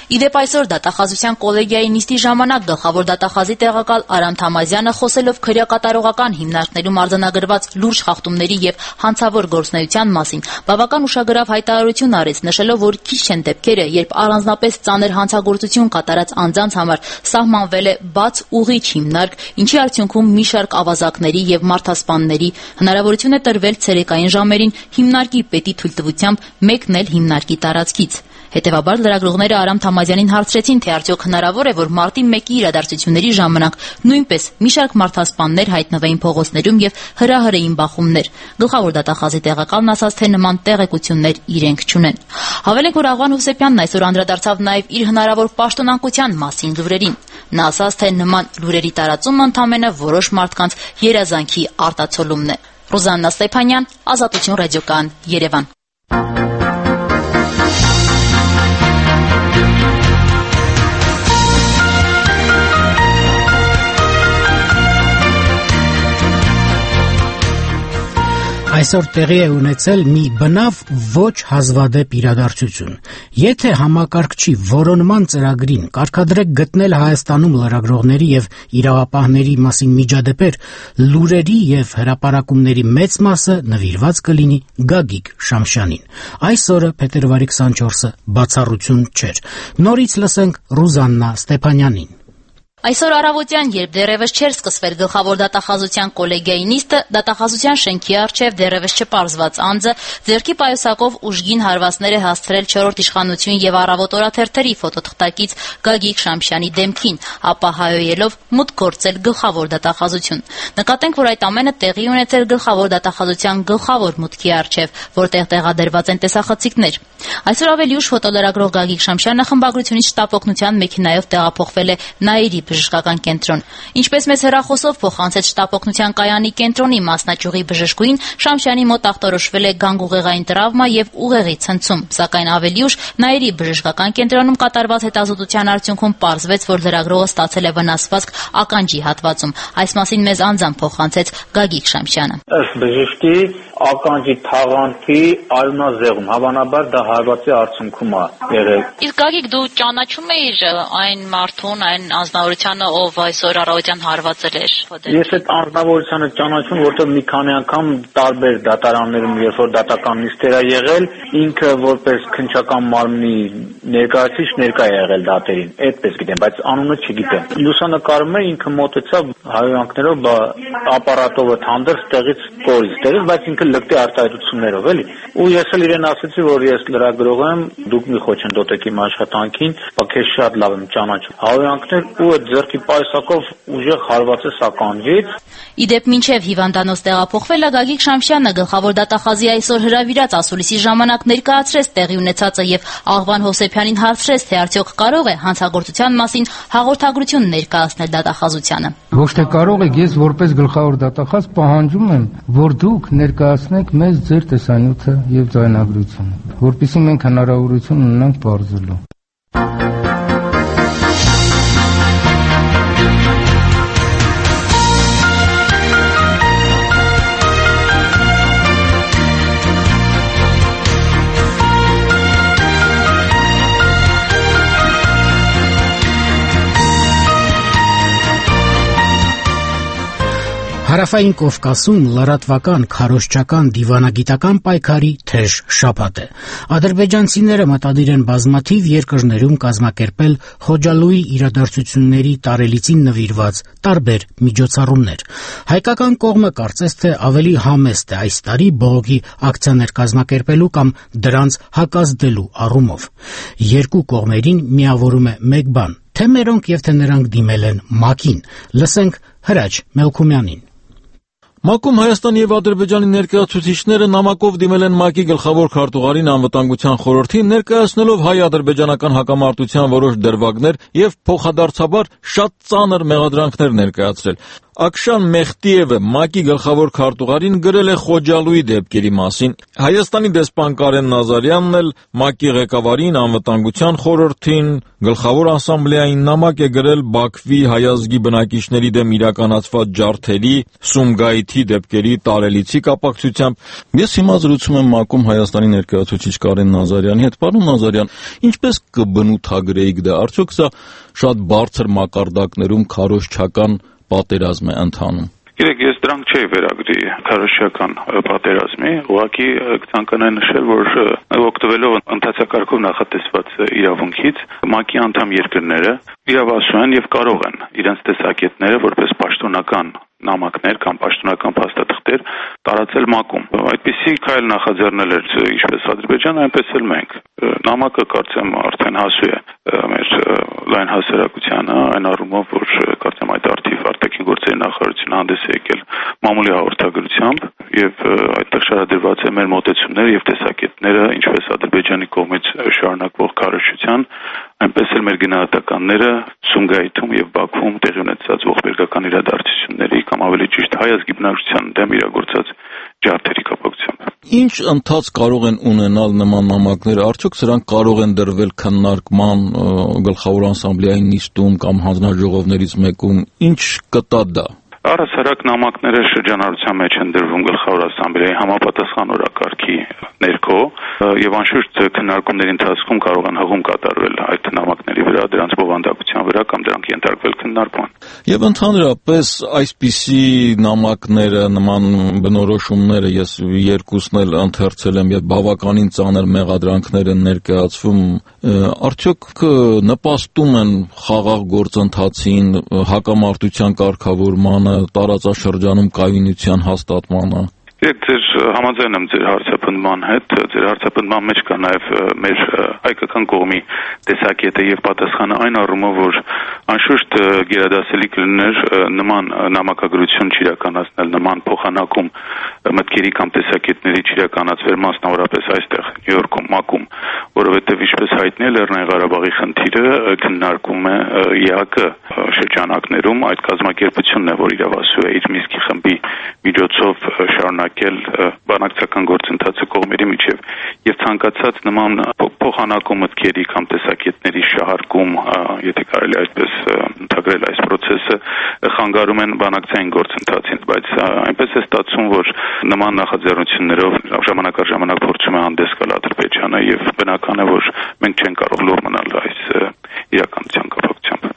Իդեպ այսօր դատախազության կոլեգիայի նիստի ժամանակ գլխավոր դատախազի տեղակալ Արամ Թամազյանը խոսելով քրեակատարողական հիմնարկներում արձանագրված լուրջ խախտումների եւ հանցավոր գործունեության մասին բավական ուշագրավ հայտարարություն արեց, նշելով, որ քիչ չեն դեպքերը, երբ առանձնապես ծանր հանցագործություն կատարած անձանց համար սահմանվել է բաց ուղիչ հիմնարկ, ինչի արդյունքում մի շարք ավազակների եւ մարդասպանների հնարավորություն է տրվել ցերեկային ժամերին հիմնարկի պետի թույլտվությամբ մեկնել հիմնարկի տարածքից։ Հետևաբար լրագրողները Արամ Թամազյանին հարցրեցին, թե արդյոք հնարավոր է, որ մարտի մեկի իրադարձությունների ժամանակ նույնպես մի շարք մարդասպաններ հայտնվեին փողոցներում եւ հրահրեին բախումներ։ Գլխավոր դատախազի տեղակալն ասաց, թե նման տեղեկություններ իրենք չունեն։ Հավելենք, որ Աղվան Հովսեփյանն այսօր անդրադարձավ նաեւ իր հնարավոր պաշտոնանկության մասին լուրերին։ Նա ասաց, թե նման լուրերի տարածումը ընդամենը որոշ մարդկանց երազանքի արտացոլումն է։ Ռուզաննա Ստեփանյան, Ազատություն ռադիոկայան, Երևան։ Այսօր տեղի է ունեցել մի բնավ ոչ հազվադեպ իրադարձություն։ Եթե համակարգչի որոնման ծրագրին կարգադրեք գտնել Հայաստանում լրագրողների եւ իրավապահների մասին միջադեպեր, լուրերի եւ հրապարակումների մեծ մասը նվիրված կլինի Գագիկ Շամշյանին։ Այսօրը փետրվարի քսանչորսը բացառություն չէր։ Նորից լսենք Ռուզաննա Ստեփանյանին։ Այսօր առավոտյան, երբ դեռևս չէր սկսվել գլխավոր դատախազության կոլեգիայի նիստը, դատախազության շենքի առջև դեռևս չպարզված անձը ձեռքի պայուսակով ուժգին հարվածներ է հասցրել չորրորդ իշխանություն եւ Առավոտ օրաթերթերի ֆոտոթղթակից Գագիկ Շամշյանի դեմքին, ապա հայոյելով մուտք գործել գլխավոր դատախազություն։ Նկատենք, որ այդ ամենը տեղի ունեցել գլխավոր դատախազության գլխավոր մուտքի առջև, որտեղ տեղադրված են տեսախցիկներ։ Այսօր ավելի ուշ ֆոտոլրագրող Գագիկ Շամշյանը խմբագրությունից շտապօգնության մեքենայով տեղափոխվել է Նաիրի բժշկական կենտրոն։ Ինչպես մեծ հեռախոսով փոխանցեց շտապօգնության կայանի կենտրոնի մասնաճյուղի բժշկուհին, Շամշյանի մոտ ախտորոշվել է գանգուղեղային տրավմա եւ ուղեղի ցնցում, սակայն ավելի ուշ Նաիրի բժշկական կենտրոնում կատարված հետազոտության արդյունքում պարզվեց, որ լրագրողը ստացել է վնասվածք ականջի հատվածում։ Այս մասին մեզ անձամբ փոխանցեց Գագիկ Շամշյանը։ Ըստ բժշկի ականջի թաղանթի արյունազեղում, հավանաբար դա հարվածի արդյունքում է եղել։ Իսկ Գագիկ, դու ճանաչում էիր այն մարդուն, այն անձնավորությանը, ով այսօր առավոտյան հարվածել էր։ Ես այդ անձնավորությանը ճանաչում, որտեղ մի քանի անգամ տարբեր դատարաններում, երբ որ դատական նիստեր ա եղել, ինքը որպես քննչական մարմնի ներկայացուցիչ ներկա է եղել դատերին։ Այդպես գիտեմ, բայց անունը չգիտեմ։ Լուսանկարում է ինքը մոտեցավ հայհոյանքներով, ապարատով հանդերձ տեղից կորից, տեղից, բայց ինքը լկտի արտահայտություններով, էլի։ Ու ես էլ իրեն ասացի, որ ես լրագրող եմ, դուք մի խոչընդոտ եք իմ աշխատանքին, բայց քեզ շատ լավ եմ ճանաչում։ Հայհոյանքներ ու այդ ձեռքի պայուսակով ուժեղ հարվածես ականջից։ Իդեպ մինչև հիվանդանոց տեղափոխվելը Գագիկ Շամշյանը գլխավոր դատախազի այսօր հրավիրած ասուլիսի ժամանակ ներկայացրեց տեղի ունեցածը եւ Աղվան Հովսեփյանին հարցրեց, թե արդյոք կարող է հանցագործության մասին հաղորդագրություն ներկայացնել դատախազությանը։ Ոչ թե կարող եք, ես որպես գլխավոր դատախազ պահանջում եմ, որ դուք ներկայացնեք մեզ ձեր տեսանյութը եւ ձայնագրությունը, որպեսզի մենք հնարավորություն ունենանք բարձելու։ Հարավային Կովկասում լրատվական, քարոզչական, դիվանագիտական պայքարի թեժ շաբաթ է։ Ադրբեջանցիները մտադիր են բազմաթիվ երկրներում կազմակերպել Խոջալույի իրադարձությունների տարելիցին նվիրված տարբեր միջոցառումներ։ Հայկական կողմը կարծես թե ավելի համեստ է այս տարի բողոքի ակցիաներ կազմակերպելու կամ դրանց հակազդելու առումով։ Երկու կողմերին միավորում է մեկ բան՝ թե մերոնք եւ թե նրանք դիմել են ՄԱԿ-ին։ Լսենք Հրաչ Մելքումյանին։ ՄԱԿ-ում Հայաստանի եւ Ադրբեջանի ներկայացուցիչները նամակով դիմել են ՄԱԿ-ի գլխավոր քարտուղարին անվտանգության խորհրդին, ներկայացնելով հայ-ադրբեջանական հակամարտության որոշ դրվագներ եւ փոխադարձաբար շատ ծանր մեղադրանքներ ներկայացրել։ Ակշան Մեխտիևը ՄԱԿ-ի գլխավոր քարտուղարին գրել է Խոջալույի դեպքերի մասին։ Հայաստանի դեսպան Կարեն Նազարյանն էլ ՄԱԿ-ի ղեկավարին, Անվտանգության խորհրդին, գլխավոր ասամբլեային նամակ է գրել Բաքվի հայազգի բնակիչների դեմ իրականացված ջարդերի, Սումգայիթի դեպքերի տարելիցի կապակցությամբ։ Ես հիմա զրուցում եմ ՄԱԿ-ում Հայաստանի ներկայացուցիչ Կարեն Նազարյանի հետ։ Պարոն Նազարյան, ինչպես կբնութագրեիք դա? Արդյոք սա շատ բարձր մակարդակներում քարոզչական պատերազմ է ընթանում։ Գիտեք, ես դրանք չէի վերագրի քարոզչական պատերազմի, ուղղակի կցանկանայի նշել, որ օգտվելով ընթացակարգով նախատեսված իրավունքից ՄԱԿ-ի անդամ երկրները իրավասու են եւ կարող են իրենց տեսակետները որպես պաշտոնական նամակներ կամ պաշտոնական փաստաթղթեր տարածել ՄԱԿ-ում։ Այդպիսի քայլ նախաձեռնել էր ինչպես Ադրբեջանը, այնպես էլ մենք։ Նամակը կարծեմ արդեն հասու է մեր լայն հասարակությանը, այն առումով, որ կարծեմ այդ արդիվ արտաքին գործերի նախարարությունը հանդես է եկել մամուլի հաղորդագրությամբ եւ այդտեղ շարադրված է մեր մոտեցումները եւ տեսակետները ինչպես Ադրբեջանի կողմից շարունակվող քարոզչության, այնպես էլ մեր գնահատականները Սումգայիթում եւ Բաքվում տեղի ունեցած ողբերգական իրադարձությունների կամ ավելի ճիշտ հայազգի բնակչության դեմ իրագործած ջարդերի կապակցությամբ։ Ինչ ընթաց կարող են ունենալ նման նամակները? Արդյոք սրանք կարող են դրվել քննարկման գլխավոր ասամբլեային նիստում կամ հանձնաժողովներից մեկում? Ինչ կտա դա? Առհասարակ նամակները շրջանառության մեջ են դրվում գլխավոր ասամբլեայի համապատասխան օրակարգի ներքո եւ անշուշտ քննարկումների ընթացքում կարող են հղում կատարվել այդ նամակների վրա, դրանց բովանդակության վրա կամ դրանք ենթարկվել քննարկման։ Եվ ընդհանրապես այսպիսի նամակները, նման բնորոշումները ես երկուսն էլ ընթերցել եմ եւ բավականին ծանր մեղադրանքներ են ներկայացվում, արդյոք նպաստում են խաղաղ գործընթացին, հակամարտության կարգավորմանը, տարածաշրջանում կայունության հաստատմանը։ Ես ձեր համաձայն եմ ձեր հարցապնդման հետ, ձեր հարցապնդման մեջ կա նաև մեր հայկական կողմի տեսակետը եւ պատասխանը այն առումով, որ անշուշտ գերադասելի կլիներ նման նամակագրություն չիրականացնել, նման փոխանակում մտքերի կամ տեսակետների չիրականացվել մասնավորապես այստեղ Նյու Յորքում, ՄԱԿ-ում, որովհետեւ ինչպես հայտնի է Լեռնային Ղարաբաղի խնդիրը քննարկվում է ԵԱԿ շրջանակներում, այդ կազմակերպությունն է, որ իրավասու է իր Մինսկի խմբի միջոցով շարունակել բանակցական գործընթացը կողմերի միջև եւ ցանկացած նման փոխանակում մտքերի կամ տեսակետների շահարկում, եթե կարելի այսպես ընդգրկել այս process-ը, խանգարում են բանակցային գործընթացին, բայց այնպես է ստացվում, որ նման նախաձեռնություններով ժամանակ առ ժամանակ փորձում է հանդես գալ Ադրբեջանը եւ բնական է, որ մենք չենք կարող լուր մնալ այս իրականության կապակցությամբ։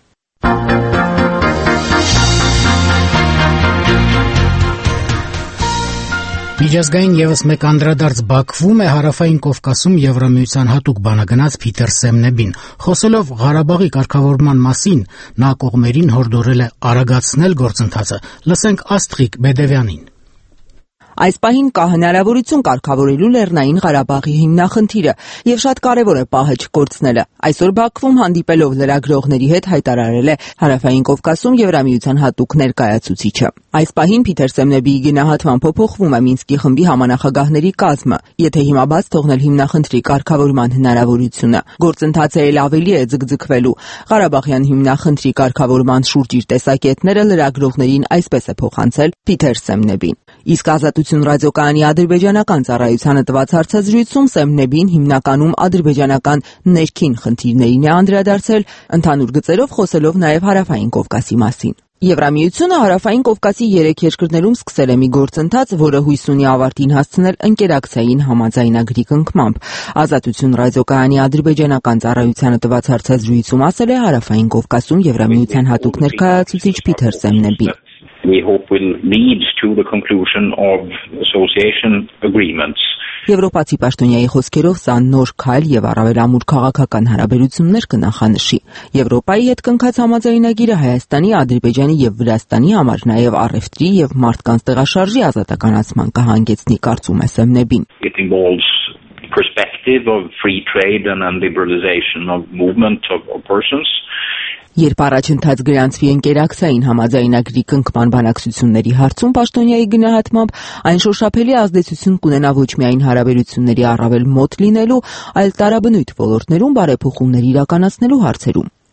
Միջազգային եւս մեկ անդրադարձ Բաքվում է Հարավային Կովկասում Եվրամիության հատուկ բանագնաց Փիթեր Սեմնեբին։ Խոսելով Ղարաբաղի կարգավորման մասին, նա կողմերին հորդորել է արագացնել գործընթացը։ Լսենք Աստղիկ Բեդևյանին։ Այս պահին կա հնարավորություն կարգավորելու Լեռնային Ղարաբաղի հիմնախնդիրը եւ շատ կարեւոր է պահը չկորցնելը։ Այսօր Բաքվում հանդիպելով լրագրողների հետ հայտարարել է Հարավային Կովկասում Եվրամիության հատուկ ներկայացուցիչը։ Այս պահին Փիթեր Սեմնեբիի գնահատման փոփոխվում է Մինսկի խմբի համանախագահների կազմը, եթե հիմա բաց թողնել հիմնախնդրի կարգավորման հնարավորությունը, գործընթացը ել ավելի է ձգձգվելու։ Ղարաբաղյան հիմնախնդրի կարգավորման շուրջ իր տեսակետները լրագրողներին այսպես է փոխանցել Փիթեր Սեմնեբին։ Իսկ Ազատություն ռադիոկայանի ադրբեջանական ծառայությանը տված հարցազրույցում Սեմնեբին հիմնականում ադրբեջանական ներքին խնդիրներին է անդրադարձել, ընդհանուր գծերով խոսելով նաև Հարավային Կովկասի մասին։ Եվրամիությունը Հարավային Կովկասի երեք երկրներում սկսել է մի գործընթաց, որը հույս ունի ավարտին հասցնել ընկերակցային համաձայնագրի կնքմամբ։ Ազատություն ռադիոկայանի ադրբեջանական ծառայությանը տված հարցազրույցում ասել է Հարավային Կովկասում Եվրամիության հատուկ ներկայացուցիչ Փիթեր Սեմնեբին։ We hope will lead to the conclusion of association agreements. Եվրոպացի պաշտոնյայի խոսքերով սա նոր քայլ եւ առավել ամուր քաղաքական հարաբերություններ կնախանշի։ Եվրոպայի հետ կնքած համաձայնագիրը Հայաստանի, Ադրբեջանի եւ Վրաստանի համար նաեւ առևտրի եւ մարդկանց տեղաշարժի ազատականացման կհանգեցնի, կարծում է Սեմնեբին։ It involves perspective of free trade and liberalization of movement of, of persons. Երբ առաջընթաց գրանցվի ընկերակցային համաձայնագրի կնքման բանակցությունների հարցում պաշտոնյայի գնահատմամբ այն շոշափելի ազդեցություն կունենա ոչ միայն հարաբերությունների առավել մոտ լինելու, այլ տարաբնույթ ոլորտներում բարեփոխումներ իրականացնելու հարցերում։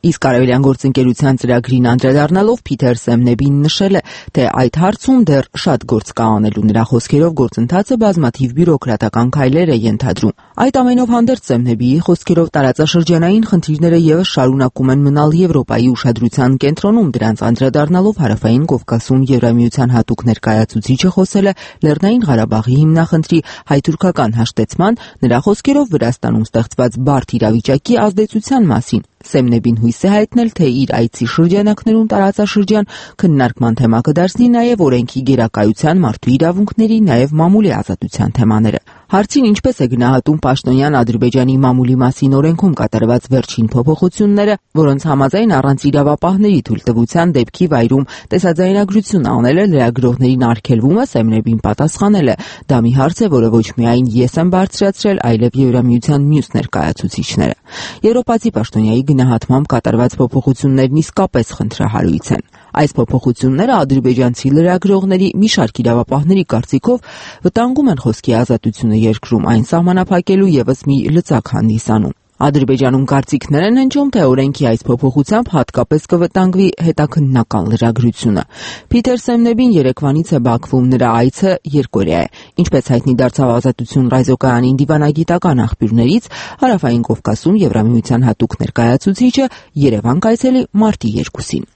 Իսկ Արևելյան գործընկերության ծրագրին անդրադառնալով Փիթեր Սեմնեբին նշել է, թե այդ հարցում դեռ շատ գործ կա անելու, նրա խոսքերով գործընթացը բազմաթիվ բյուրոկրատական քայլեր է ենթադրում։ Այդ ամենով հանդերձ Սեմնեբիի խոսքերով տարածաշրջանային խնդիրները ևս շարունակում են մնալ Եվրոպայի ուշադրության կենտրոնում, դրանց անդրադառնալով Հարավային Կովկասում Եվրամիության հատուկ ներկայացուցիչը խոսել է Լեռնային Ղարաբաղի հիմնախնդրի հայ-թուրքական հաշտեցման, նրա խոսքերով Վրաստանում ստեղծված բարդ իրավիճակի ազդեցության մասին։ Սեմնեբին հույս է հայտնել, թե իր այցի շրջանակներում տարածաշրջան քննարկման թեմա կդարձնի նաև օրենքի գերակայության, մարդու իրավունքների, նաև մամուլի ազատության թեմաները։ Հարցին ինչպես է գնահատում պաշտոնյան Ադրբեջանի մամուլի մասին օրենքում կատարված վերջին փոփոխությունները, որոնց համաձայն առանց իրավապահների թույլտվության դեպքի վայրում տեսաձայնագրություն անելը լրագրողներին արգելվում է, Սեմնեբին պատասխանել է. դա մի հարց է, որը ոչ միայն ես եմ բարձրացրել, այլև Եվրամիության մյուս ներկայացուցիչները։ Եվրոպացի պաշտոնյայի գնահատմամբ կատարված փոփոխություններն իսկապես խնդրահարույց են։ Այս փոփոխությունները ադրբեջանցի լրագրողների մի շարք իրավապահների կարծիքով վտանգում են խոսքի ազատությունը երկրում, այն սահմանափակելու ևս մի լծակ հանդիսանում։ Ադրբեջանում կարծիքներ են հնչում, թե օրենքի այս փոփոխությամբ հատկապես կվտանգվի հետաքննական լրագրությունը։ Փիթեր Սեմնեբին երեկվանից է Բաքվում, նրա այցը երկօրյա է։ Ինչպես հայտնի դարձավ Ազատություն ռադիոկայանին դիվանագիտական աղբյուրներից, Հարավային Կովկասում Եվրամիության հատուկ ներկայացուցիչը Երևան կայցելի մարտի երկուսին։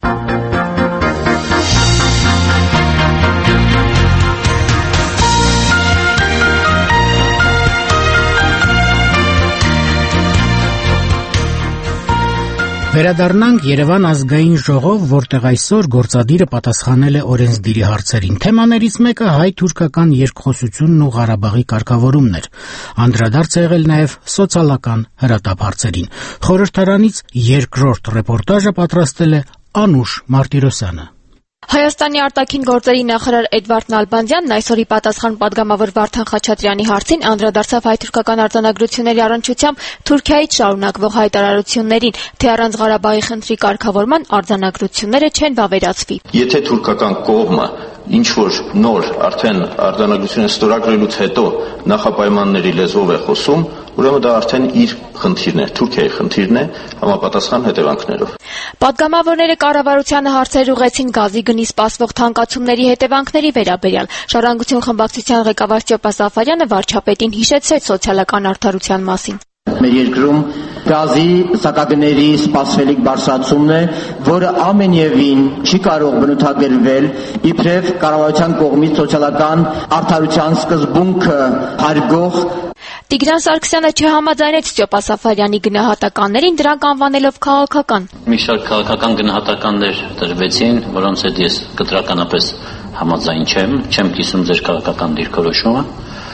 Վերադառնանք Երևան ազգային ժողով, որտեղ այսօր գործադիրը պատասխանել է օրենսդիրի հարցերին։ Թեմաներից մեկը հայ-թուրքական երկխոսությունն ու Ղարաբաղի կարգավորումն էր։ Անդրադարձ է եղել նաև սոցիալական հրատապ հարցերին։ Խորհրդարանից երկրորդ ռեպորտաժը պատրաստել է Անուշ Մարտիրոսյանը։ Հայաստանի արտաքին գործերի նախարար Էդվարդ Նալբանդյանն այսօրի պատասխան պատգամավոր Վարդան Խաչատրյանի հարցին անդրադարձավ հայ-թուրքական արձանագրությունների առնչությամբ Թուրքիայից շարունակվող հայտարարություններին, թե առանց Ղարաբաղի խնդրի կարգավորման արձանագրությունները չեն վավերացվի։ Եթե թուրքական կողմը ինչ որ նոր արդեն արձանագրությունը ստորագրելուց հետո նախապայմանների լեզվով է խոսում, ուրեմն դա արդեն իր խնդիրն է, Թուրքիայի խնդիրն է, համապատասխան հետևանքներով։ Պատգամավորները կառավարությանը հարցեր ուղղեցին գազի գնի սպասվող թանկացումների հետևանքների վերաբերյալ։ Ժառանգություն խմբակցության ղեկավար Ստեփան Սաֆարյանը վարչապետին հիշեցրեց սոցիալական արդարության մասին։ Մեր երկրում գազի սակագների սպասվելիք բարձրացումն է, որը ամենևին չի կարող բնութագրվել իբրև կառավարության կողմից սոցիալական արդարության սկզբունքը հարգող։ Տիգրան Սարգսյանը չհամաձայնեց Ստեփան Սաֆարյանի գնահատականներին, դրանք անվանելով քաղաքական։ Մի շարք քաղաքական գնահատականներ տրվեցին, որոնց հետ ես կտրականապես համաձայն չեմ, չեմ կիսում ձեր քաղաքական դիրքորոշումը։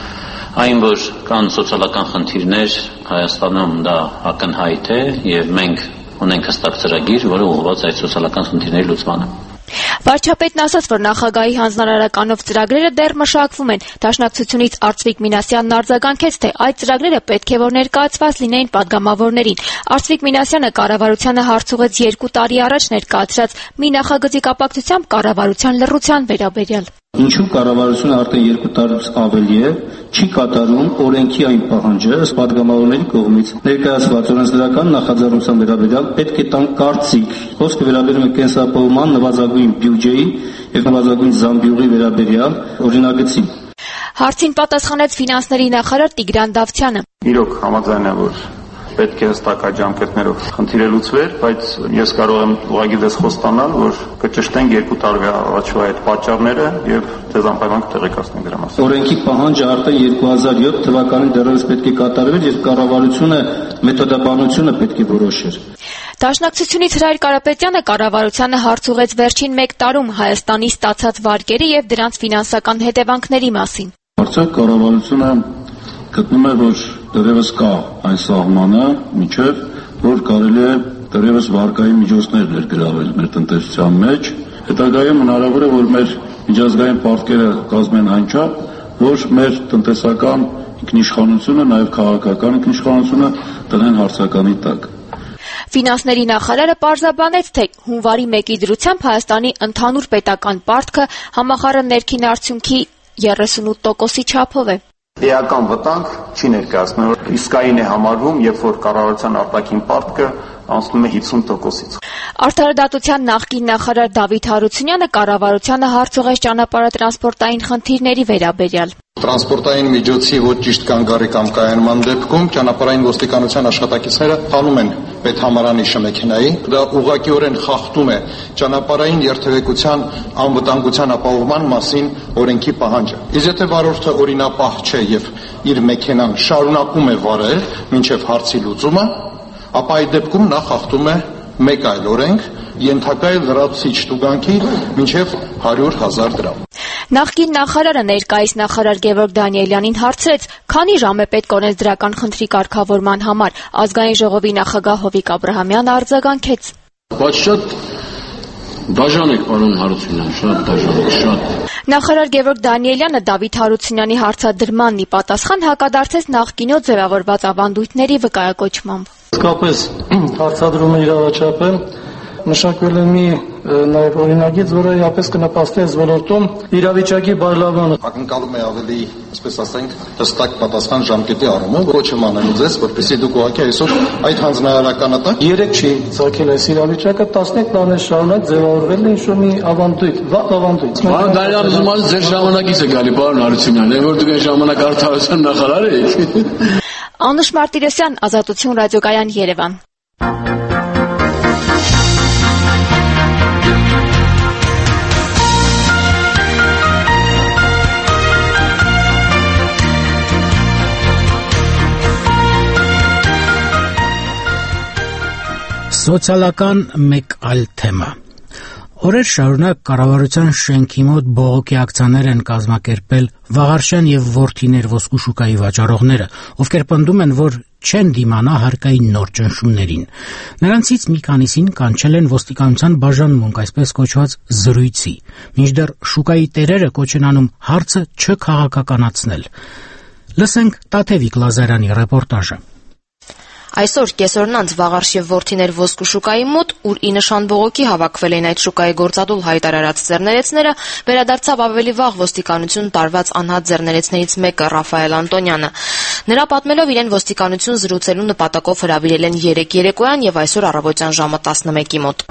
Այն, որ կան սոցիալական խնդիրներ Հայաստանում, դա ակնհայտ է եւ մենք ունենք հստակ ծրագիր, որը ուղղված այդ սոցիալական խնդիրների լուծմանը։ Վարչապետն ասաց, որ նախագահի հանձնարարականով ծրագրերը դեռ մշակվում են։ Դաշնակցությունից Արծվիկ Մինասյանն արձագանքեց, թե այդ ծրագրերը պետք է որ ներկայացված լինեին պատգամավորներին։ Արծվիկ Մինասյանը կառավարությանը հարց ուղղեց երկու տարի առաջ ներկայացրած մի նախագծի կապակցությամբ կառավարության լռության վերաբերյալ։ Ինչու կառավարությունը արդեն երկու տարուց ավելի է չի կատարում օրենքի այն պահանջը, ըստ պատգամավորների կողմից ներկայացված օրենսդրական նախաձեռնության վերաբերյալ պետք է տան կարծիք։ Խոսքը վերաբերում է կենսապահովման նվազագույն բյուջեի եւ նվազագույն զամբյուղի վերաբերյալ օրինագծին։ Հարցին պատասխանեց ֆինանսների նախարար Տիգրան Դավթյանը։ Իրոք համաձայն եմ, որ պետք է հստակ այդ ժամկետներով խնդիրը լուծվեր, բայց ես կարող եմ ուղղակի դες խոստանալ, որ կճշտենք երկու տարվա առաջվա այդ պատճառները եւ ձեզ անպայման կտեղեկացնենք դրա մասին։ Օրենքի պահանջը արդեն երկու հազար յոթ թվականին դեռևս պետք է կատարվեր եւ կառավարությունը մեթոդաբանությունը պետք է որոշեր։ Դաշնակցությունից Հրայր Կարապետյանը կառավարությանը հարց ուղղեց վերջին մեկ տարում Հայաստանի ստացած վարկերի եւ դրանց ֆինանսական հետևանքների մասին։ Արդյոք կառավարությունը գտնում է, որ դեռևս կա այն սահմանը, միջև որ կարելի է դեռևս վարկային միջոցներ ներգրավել մեր տնտեսության մեջ, հետագայում հնարավոր է, որ մեր միջազգային պարտքերը կազմեն այնչափ, որ մեր տնտեսական ինքնիշխանությունը, նաև քաղաքական ինքնիշխանությունը տնեն հարցականի տակ։ Ֆինանսների նախարարը պարզաբանեց, թե հունվարի մեկի դրությամբ Հայաստանի ընդհանուր պետական պարտքը համախառն ներքին արդյունքի երեսունութ տոկոսի չափով է։ Էական վտանգ չի ներկայացնում, իսկային է համարվում, երբ որ կառավարության արտաքին պարտքը անցնում է հիսուն տոկոսից։ Արդարադատության նախկին նախարար Դավիթ Հարությունյանը կառավարությանը հարցուղեց ճանապարհատրանսպորտային խնդիրների վերաբերյալ։ Տրանսպորտային միջոցի ոչ ճիշտ կանգառի կամ կայանման դեպքում ճանապարհային ոստիկանության աշխատակիցները հանում են պետհամարանիշը մեքենայի, դա ուղղակիորեն խախտում է ճանապարհային երթևեկության անվտանգության ապահովման մասին օրենքի պահանջը։ Իսկ եթե վարորդը օրինապահ չէ եւ իր մեքենան շարունակում է վարել մինչեւ հարցի լուծումը, ապա այդ դեպքում նա խախտում է մեկ այլ օրենք, ենթակա է լրացուցիչ տուգանքի մինչեւ հարյուր հազար դրամ։ Նախկին նախարարը ներկայիս նախարար Գևորգ Դանիելյանին հարցրեց, քանի ժամ է պետք օրենսդրական խնդրի կարգավորման համար։ Ազգային ժողովի նախագահ Հովիկ Աբրահամյանը արձագանքեց. Բայց շատ դաժան եք, պարոն Հարությունյան, շատ դաժան եք, շատ։ Նախարար Գևորգ Դանիելյանը Դավիթ Հարությունյանի հարցադրմանն ի պատասխան հակադարձեց նախկինոց ձևավորված ավանդույթների վկայակոչմամբ։ Իսկապես հարցադրումը իր առաջապ է մշակվել է մի նաև օրինագիծ, որը իհապես կնպաստի այս ոլորտում իրավիճակի բարելավմանը։ Ակնկալում է ավելի, այսպես ասենք, հստակ պատասխան ժամկետի առումով, ոչ եմ անելու ձեզ, որպեսզի դուք ուղղակի այսօր այդ հանձնարարականը տաք։ Երեք չի ցակել այս իրավիճակը, տասնյոթ տարիներ շարունակ ձևավորվել է ինչ-որ մի ավանդույթ, վատ ավանդույթ։ Պարոն Դանիելյան, ուզում եմ ձեր ժամանակից է գալի, պարոն Հարությունյան, այն որ դուք այն ժամանակ արդարության նախարար եք։ Անուշ Մարտիրոսյան, Ազատություն ռադիոկայան, Երևան։ Սոցիալական մեկ այլ թեմա։ Օրեր շարունակ կառավարության շենքի մոտ բողոքի ակցիաներ են կազմակերպել Վաղարշյան եւ Որդիներ ոսկու շուկայի վաճառողները, ովքեր պնդում են, որ չեն դիմանա հարկային նոր ճնշումներին։ Նրանցից մի քանիսին կանչել են ոստիկանության բաժանմունք, այսպես կոչված զրույցի, մինչդեռ շուկայի տերերը կոչ են անում հարցը չքաղաքականացնել։ Լսենք Տաթևիկ Լազարյանի ռեպորտաժը։ Այսօր կեսօրն անց Վաղարշ եւ Որդիներ ոսկու շուկայի մոտ, ուր ի նշան բողոքի հավաքվել են այդ շուկայի գործադուլ հայտարարած ձեռներեցները, վերադարձավ ավելի վաղ ոստիկանություն տարված անհատ ձեռներեցներից մեկը Ռաֆայել Անտոնյանը։ Նրա պատմելով իրեն ոստիկանություն զրուցելու նպատակով հրավիրել են երեկ երեկոյան եւ այսօր առավոտյան ժամը տասնմեկի մոտ։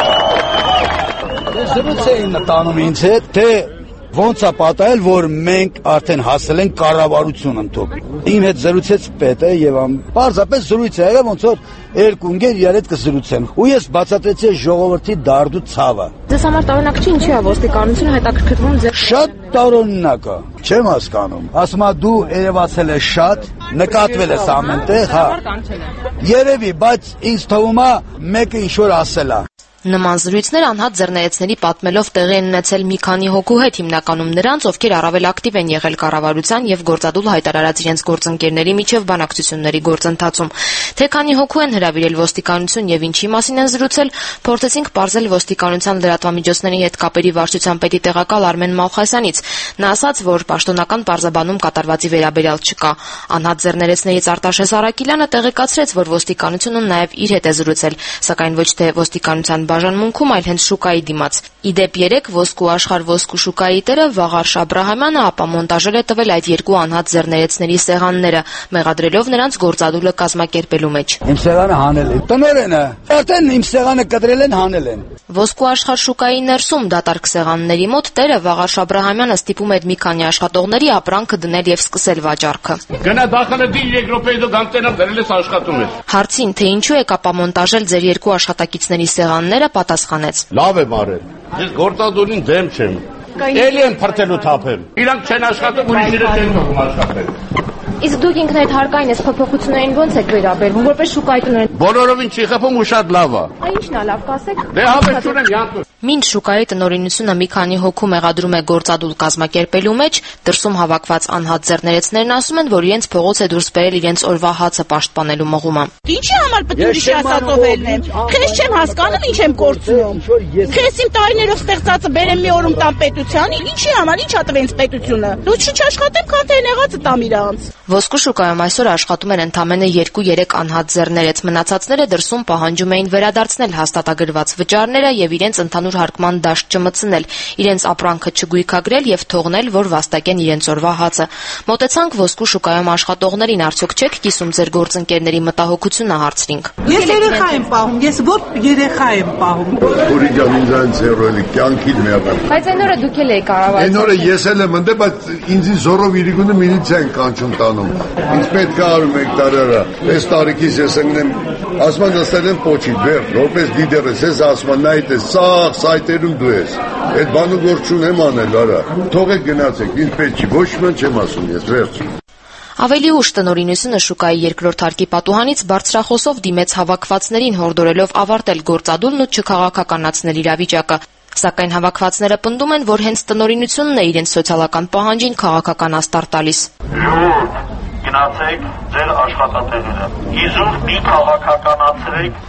Զրույց էին տանում ինձ հետ, թե ոնց է պատահել, որ մենք արդեն հասել ենք կառավարություն ընդուք։ Իմ հետ զրուցեց պետը եւ պարզապես զրույց է եղել, ոնց որ երկու ընկեր իրար հետ կզրուցեն։ Ու ես բացատրեցի ժողովրդի դարդու ցավը։ Ձեզ համար տարօրինակ չի, ինչի է ոստիկանությունը հետաքրքրվում ձեր։ Շատ տարօրինակ է։ Չեմ հասկանում։ Ասում եմ դու երևացել ես շատ, նկատվել ես ամենտեղ, հա։ Երևի, բայց ինձ թվում է մեկը ինչ որ ասել է։ Նման զրույցներ անհատ ձեռներեցների պատմելով տեղի են ունեցել մի քանի հոգու հետ, հիմնականում նրանց, ովքեր առավել ակտիվ են եղել կառավարության եւ գործադուլ հայտարարած իրենց գործընկերների միջև բանակցությունների գործընթացում։ Թե քանի հոգու են հրավիրել ոստիկանություն եւ ինչի մասին են զրուցել, փորձեցինք պարզել ոստիկանության լրատվամիջոցների հետ կապերի վարչության պետի տեղակալ Արմեն Մալխասյանից։ Նա ասաց, որ պաշտոնական պարզաբանում կատարվածի վերաբերյալ չկա։ Անհատ ձեռներեցներից Արտաշես Արաքիլյանը տեղեկացրեց, որ ոստիկանությունը նաեւ իր հետ է զրուցել, սակայն ոչ թե ոստիկանության բաժանմունքում, այլ հենց շուկայի դիմաց։ Իդեպ երեք ոսկու աշխարհ ոսկու շուկայի տերը Վաղարշ Աբրահամյանը ապա մոնտաժել է տվել այդ երկու անհատ ձեռներեցների սեղանները, մեղադրելով նրանց գործադուլը կազմակերպելու մեջ։ Իմ սեղանը հանել է տնօրենը, արդեն իմ սեղանը կտրել են, հանել են։ Ոսկու աշխարհ շուկայի ներսում դատարկ սեղանների մոտ տերը Վաղարշ Աբրահամյանը ստիպում էր մի քանի աշխատողների ապրանքը դնել եւ սկսել վաճառքը։ Գնա դախանը դի երեք րոպեի դու գանտենա դրել ես աշխատում ես։ Հարցին, թե ինչու եք ապա մոնտաժել ձեր երկու աշխատակիցների սեղանները, պատասխանեց. Լավ եմ արել։ Ես գործադուլին դեմ չեմ։ Էլի եմ փրտելու թափեմ։ Իրանք չեն աշխատում, ուրիշները չեն թողում աշխատել։ Իսկ դուք ինքն այդ հարկային այս փոփոխություններին ո՞նց եք վերաբերվում, որպես շուկայի տնօրեն։ Բոլորովին չի խփում ու շատ լավ է։ Այ ի՞նչն է լավ, կասեք։ Դե հավես չունեմ, յանտու։ Մինչ շուկայի տնօրինությունը մի քանի հոգու մեղադրում է գործադուլ կազմակերպելու մեջ, դրսում հավաքված անհատ ձեռներեցներն ասում են, որ իրենց փողոց է դուրս բերել իրենց օրվա հացը պաշտպանելու մղումը։ Ինչի համար պետք է ուրիշի ասածով ելնեմ։ Քեզ չեմ հասկանում, ինչ եմ կորցնում։ Քեզ իմ տարիներով ստեղծածը բերեմ մի օրում տամ պետության, ինչի համար, ի՞նչ է տվենց պետությունը։ Դու չաշխատեմ, քան թե նեղացը տամ իրանց։ Ոսկու շուկայում այսօր աշխատում են ընդամենը երկու-երեք անհատ ձեռներեց, մնացածները դրսում պահանջում էին վերադարձնել հաստատագրված վճարները եւ իրենց ընդհանուր ընդհանուր հարկման դաշտ չմտցնել, իրենց ապրանքը չգույքագրել եւ թողնել, որ վաստակեն իրենց օրվա հացը։ Մոտեցանք ոսկու շուկայում աշխատողներին, արդյոք չեք կիսում ձեր գործընկերների մտահոգությունը հարցրինք։ Ես երեխա եմ պահում, ես ոչ երեխա եմ պահում։ Ուրի ջան, ինձ ցերոելի կյանքին մեղան։ Բայց այն օրը դուք էլ եք կառավարել։ Այն օրը ես էլ եմ ընդ, բայց ինձ զորով իրիկունը միլիցիա են կանչում տանում։ Ինձ պետք է արում եք տարերա։ Այս տարիքից ես ընկնեմ, ասման դստել եմ փոչի վեր, որպես լիդեր ես, ես ասման նայդ ես, սաղ սայտերում դու ես։ Այդ բանը գործ չունեմ անել, արա։ Թողեք գնացեք, ինձ պետք չի, ոչ մի չեմ ասում ես, վերջ։ Ավելի ուշ տնօրինությունը շուկայի երկրորդ հարկի պատուհանից բարձրախոսով դիմեց հավաքվածներին, հորդորելով ավարտել գործադուլն ու չքաղաքականացնել իրավիճակը։ Սակայն հավաքվածները պնդում են, որ հենց տնօրինությունն է իրենց սոցիալական պահանջին քաղաքական աստար տալիս։ Գնացեք ձեր աշխատատեղերը։ Իզուր մի քաղաքականացրեք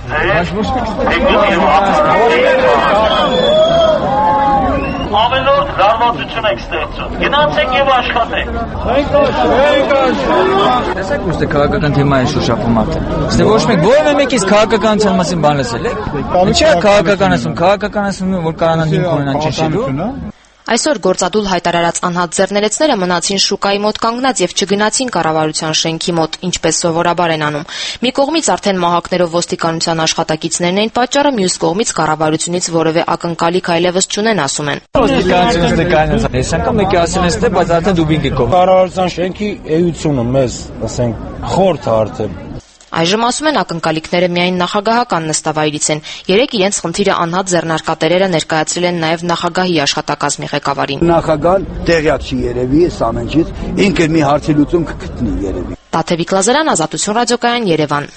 ձեր ավելորդ զարմացություն եք ստեղծում։ Գնացեք եւ աշխատեք։ Մենք աշխատենք, աշխատենք։ Տեսեք, ուստի քաղաքական թեմա է շոշափում արդեն։ Ստե ոչ մեկ որևէ մեկից քաղաքականության մասին բան լսել եք։ Ինչի՞ է քաղաքականացում, քաղաքականացումը որ կարողանան հիմք ունենան ճիշտելու։ Այսօր գործադուլ հայտարարած անհատ ձեռներեցները մնացին շուկայի մոտ կանգնած եւ չգնացին կառավարության շենքի մոտ, ինչպես սովորաբար են անում։ Մի կողմից արդեն մահակներով ոստիկանության աշխատակիցներն էին պատճառը, մյուս կողմից կառավարությունից որևէ ակնկալիք այլևս չունեն, ասում են։ Ոստիկանությունից դեկանից այս անգամ եկի ասել ես թե բայց արդեն դու բինգ եք։ Կառավարության շենքի էությունը մեզ, ասենք, խորթ արդեն։ Այժմ ասում են ակնկալիքները միայն նախագահական նստավայրից են։ Երեկ իրենց խնդիրը անհատ ձեռնարկատերերը ներկայացրել են նաև նախագահի աշխատակազմի ղեկավարին։ Նախագահան տեղյակ չի երևի այս ամենից, ինքը մի հարցի լուծում կգտնի երևի։ Տաթևիկ Լազարյան, Ազատություն ռադիոկայան, Երևան։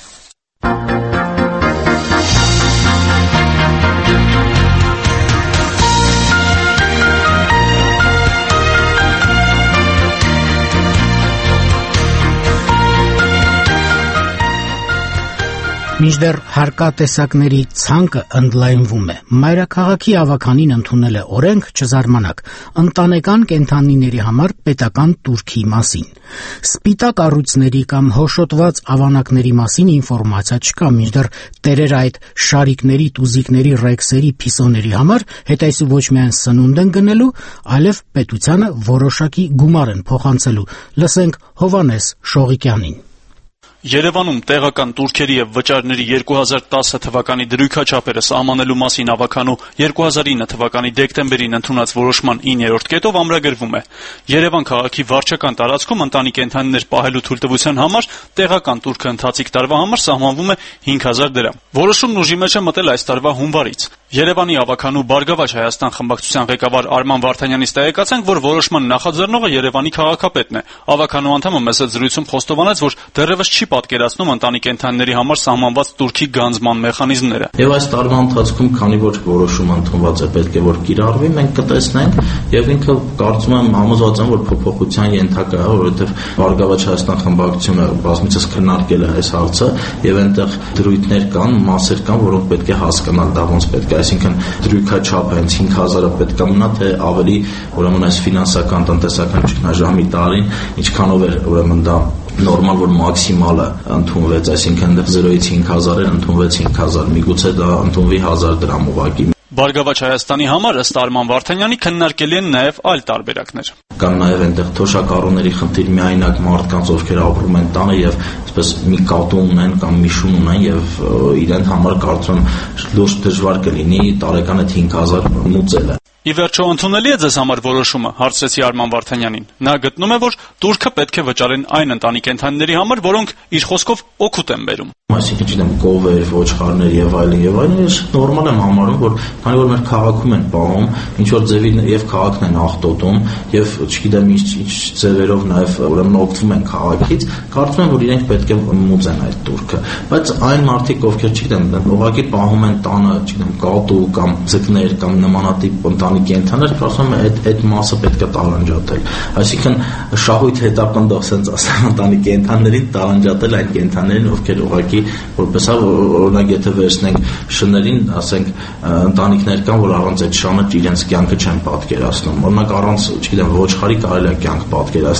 Մինչդեռ հարկատեսակների ցանկը ընդլայնվում է։ Մայրաքաղաքի ավականին ընդունել է օրենք, չզարմանաք, ընտանեկան կենդանիների համար պետական տուրքի մասին։ Սպիտակ առույցների կամ հոշոտված ավանակների մասին ինֆորմացիա չկա, մինչդեռ տերերը այդ շարիկների, տուզիկների, ռեքսերի, փիսոների համար հետայսու ոչ միայն սնունդ են գնելու, այլև պետությանը որոշակի գումար են փոխանցելու։ Լսենք Հովանես Շողիկյանին։ Երևանում տեղական տուրքերի եւ վճարների երկու հազար տասը թվականի դրույքաչափերը սահմանելու մասին ավականու երկու հազար ինը թվականի դեկտեմբերին ընդունած որոշման իններորդ կետով ամրագրվում է։ Երևան քաղաքի վարչական տարածքում ընտանի կենդանիներ պահելու թույլտվության համար տեղական տուրքը ընթացիկ տարվա համար սահմանվում է հինգ հազար դրամ։ Որոշումն ուժի մեջ է մտել այս տարվա հունվարից։ Երևանի ավականու Բարգավաճ Հայաստան խմբակցության ղեկավար Արման Վարդանյանից տեղեկացանք, որ որոշման նախաձեռնողը Երևանի քաղաքապետն է։ Ավականու անդամը մեծ զրույցում խոստովանեց, որ դեռևս չի պատկերացնում ընտանի կենդանիների համար սահմանված տուրքի գանձման մեխանիզմները։ Եվ այս տարվա ընթացքում, քանի որ որոշումը ընդունված է, պետք է որ կիրառվի, մենք կտեսնենք եւ ինքը կարծում եմ համոզված եմ, որ փոփոխության ենթակա է, որովհետեւ Բարգավաճ Հայաստան խմբակցությունը բազմիցս քննարկել է այս հարցը եւ այնտեղ դրույթներ կան, մասեր կան, որոնք պետք է հասկանալ դա ոնց պետք է, այսինքն դրույքաչափը հենց հինգ հազարը պետք է մնա, թե ավելի ուրեմն այս ֆինանսական տնտեսական ճգնաժամի տարին ինչքանով էր ուրեմն դա նորմալ, որ մաքսիմալը ընդունվեց, այսինքն զրոյից հինգ հազար էր, ընդունվեց հինգ հազար, միգուցե դա ընդունվի հազար դրամ ուղղակի։ Բարգավաճ Հայաստանի համար ըստ Արման Վարդանյանի քննարկելի են նաև այլ տարբերակներ։ Կան նաև այնտեղ թոշակառուների խնդիր, միայնակ մարդկանց, ովքեր ապրում են տանը եւ այսպես մի կատու ունեն կամ մի շուն ունեն եւ իրեն համար կարծում եմ լուրջ դժվար կլինի տարեկան այդ հինգ հազար մուծելը։ Ի վերջո ընդունելի է ձեզ համար որոշումը, հարցրեցի Արման Վարդանյանին։ Նա գտնում է, որ տուրքը պետք է վճարեն այն ընտանի կենդանիների համար, որոնք իր խոսքով օգուտ են բերում։ Այսինքն չգիտեմ կովեր, ոչխարներ եւ այլն եւ այլն, ես նորմալ եմ համարում, որ քանի որ մեր քաղաքում են պահում, ինչ որ ձևի եւ քաղաքն են աղտոտում եւ չգիտեմ ինչ ինչ ձևերով նաեւ ուրեմն օգտվում են քաղաքից, կարծում եմ, որ իրենք պետք է մուծեն այդ տուրքը։ Բայց այն մարդիկ, ովքեր չգիտեմ, ուղղակի պահում են տանը, չգիտեմ, կատու կամ ձկներ կամ նմանատիպ ընտանի կենդանիներ, կարծում եմ այդ այդ մասը պետք է տարանջատել։ Այսինքն շահույթ հետապնդող sense ասեմ ընտանի կենդանիներին տարանջատել այն կենդանիներին, ովքեր ուղղակի որպես օրինակ եթե վերցնենք շներին, ասենք ընտանիքներ կան, որ առանց այդ շանը իրենց կյանքը չեն պատկերացնում։ Օրինակ առանց, չգիտեմ, ոչխարի կարելի է կյանք պատկերացնել։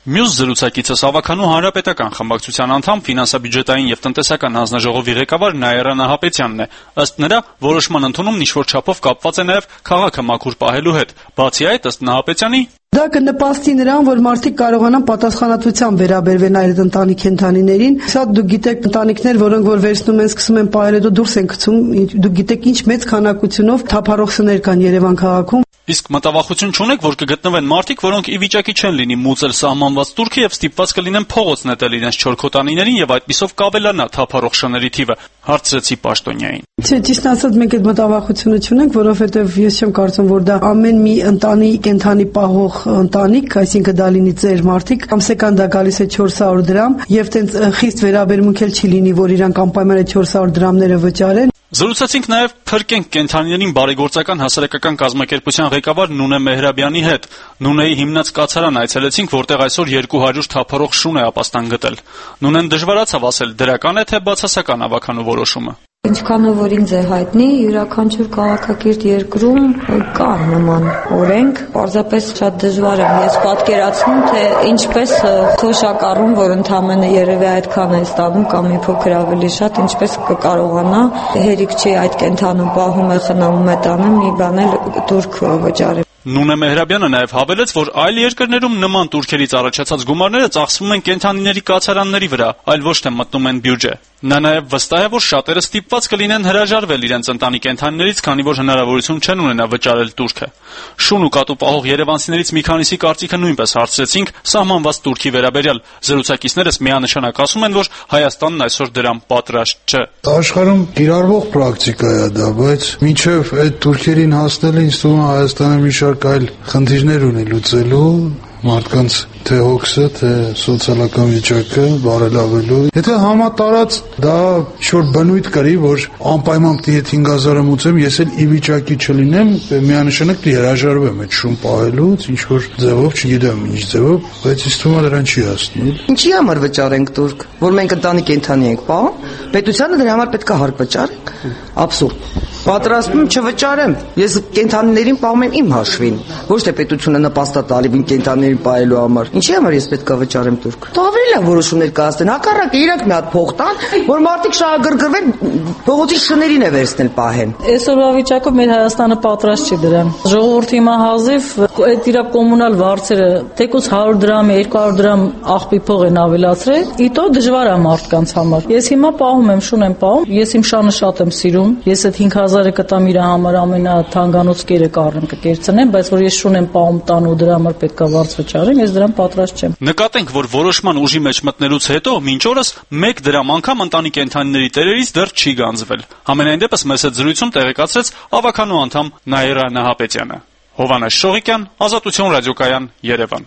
Մյուս զրուցակիցս ավականու հանրապետական խմբակցության անդամ, ֆինանսա-բյուջետային եւ տնտեսական հանձնաժողովի ղեկավար Նաիրա Նահապետյանն է։ Ըստ նրա, որոշման ընդունումն ինչ-որ չափով կապված է նաեւ քաղաքը մաքուր պահելու հետ։ Բացի այդ, ըստ Նահապետյանի, դա կնպաստի նրան, որ մարդիկ կարողանան պատասխանատվությամբ վերաբերվել այդ ընտանիք կենդանիներին։ Սա դուք գիտեք, ընտանիքներ, որոնք որ վերցնում են, սկսում են պահել, հետո դուրս են գցում, դուք գիտեք ինչ մեծ քանակությունով թափառող սներ կան Երևան քաղաքում։ Իսկ մտավախություն չունեք, որ կգտնվեն մարդիկ, որոնք ի վիճակի չեն լինի մուծել սահմանված տուրքը եւ ստիպված կլինեն փողոց նետել իրենց չորքոտանիներին եւ այդպիսով կավելանա թափառող շների թիվը, հարցրեցի պաշտոնյային։ Չէ, ճիշտ ասած մենք այդ մտավախությունը չունենք, որովհետեւ ես չեմ կարծում, որ դա ամեն մի ընտանի կենդանի պահող ընտանիք, այսինքն դա լինի ծեր մարդիկ, ամսական դա գալիս է չորս հարյուր դրամ եւ տենց խիստ վերաբերմունք էլ չի լինի, որ իրանք անպայման այդ չորս հարյուր դրամները վճարեն։ Զրուցեցինք նաև Փրկենք կենդանիներին բարեգործական հասարակական կազմակերպության ղեկավար Նունե Մեհրաբյանի հետ։ Նունեի հիմնած կացարան այցելեցինք, որտեղ այսօր երկու հարյուր թափառող շուն է ապաստան գտել։ Նունեն դժվարացավ ասել դրական է թե բացասական ավականու որոշումը։ Ինչքանով որ ինձ է հայտնի, յուրաքանչյուր քաղաքակիրթ երկրում կա նման օրենք, պարզապես շատ դժվար է ես պատկերացնում, թե ինչպես թոշակառում, որ ընդամենը երևի այդքան է ստանում կամ մի փոքր ավելի շատ, ինչպես կկարողանա հերիք չի այդ կենդանու պահում է, խնամում է տանը, մի բան էլ տուրք վճարի։ Նունե Մեհրաբյանը նաև հավելեց, որ այլ երկրներում նման տուրքերից առաջացած գումարները ծախսվում են կենդանիների կացարանների վրա, այլ ոչ թե մտնում են բյուջե։ Նա նաև վստահ է, որ շատերը ստիպված կլինեն հրաժարվել իրենց ընտանի կենդանիներից, քանի որ հնարավորություն չեն ունենա վճարել տուրքը։ Շուն ու կատու պահող երևանցիներից մի քանիսի կարծիքը նույնպես հարցրեցինք սահմանված տուրքի վերաբերյալ։ Զրուցակիցներս միանշանակ ասում են, որ Հայաստանն այսօր դրան պատրաստ չէ։ Աշխարհում կիրառվող պրակտիկա է դա, բայց մինչև այդ տուրքերին հասնելը ինձ թվում է Հայաստանը մի շարք այլ խնդիրներ ունի լուծելու, մարդկանց թե հոգսը, թե սոցիալական վիճակը բարելավելու։ Եթե համատարած դա ինչ-որ բնույթ կրի, որ անպայման պիտի այդ հինգ հազարը մուծեմ, ես էլ ի վիճակի չլինեմ, միանշանակ պիտի հրաժարվեմ այդ շուն պահելուց, ինչ-որ ձևով, չգիտեմ ինչ ձևով, բայց ինձ թվում է դրան չի հասնի։ Ինչի համար վճարենք տուրք, որ մենք ընտանի կենդանի ենք պահում, պետությանը դրա համար պետք է հարկ վճարենք։ Աբսուրդ։ Պատրաստվում չվճարեմ։ Ես կենդանիներին պահում եմ իմ հաշվին, ոչ թե պետությունը նպաստա տալի իմ կենդանիներին պահելու համար։ Ինչի համար ես պետք է վճարեմ տուրք։ Դա ավելի լավ որոշումներ կայացնեն։ Հակառակը իրանք մի հատ փող տան, որ մարդիկ շահագրգռվեն, փողոցի շներին է վերցնել պահեն։ Այսօրվա վիճակով մեր Հայաստանը պատրաստ չի դրան։ Ժողովրդի հիմա հազիվ այդ իր կոմունալ վարձերը թեկուզ հարյուր դրամ, երկու հարյուր դրամ աղբի փող են ավելացրել, իտո դժվար է մարդկանց համար։ Ես հիմա պահում եմ, շուն եմ պահում, ես իմ շանը շատ եմ սիրում, ես այդ հինգ հազարը կտամ իր համար ամենաթանկանոց կերը կառեմ կկերցնեմ, բայց որ ես շուն եմ պահում տան ու դրա համար պետք է վարձ վճարեմ, ես դրան պատրաստ չեմ։ Նկատենք, որ որոշման ուժի մեջ մտնելուց հետո մինչ օրս մեկ դրամ անգամ ընտանի կենդանիների տերերից դեռ չի գանձվել։ Համենայն դեպս մեծ զրույցում տեղեկացրեց ավականու անդամ Նաիրա Նահապետյանը։ Հովհաննես Շողիկյան, Ազատություն ռադիոկայան, Երևան։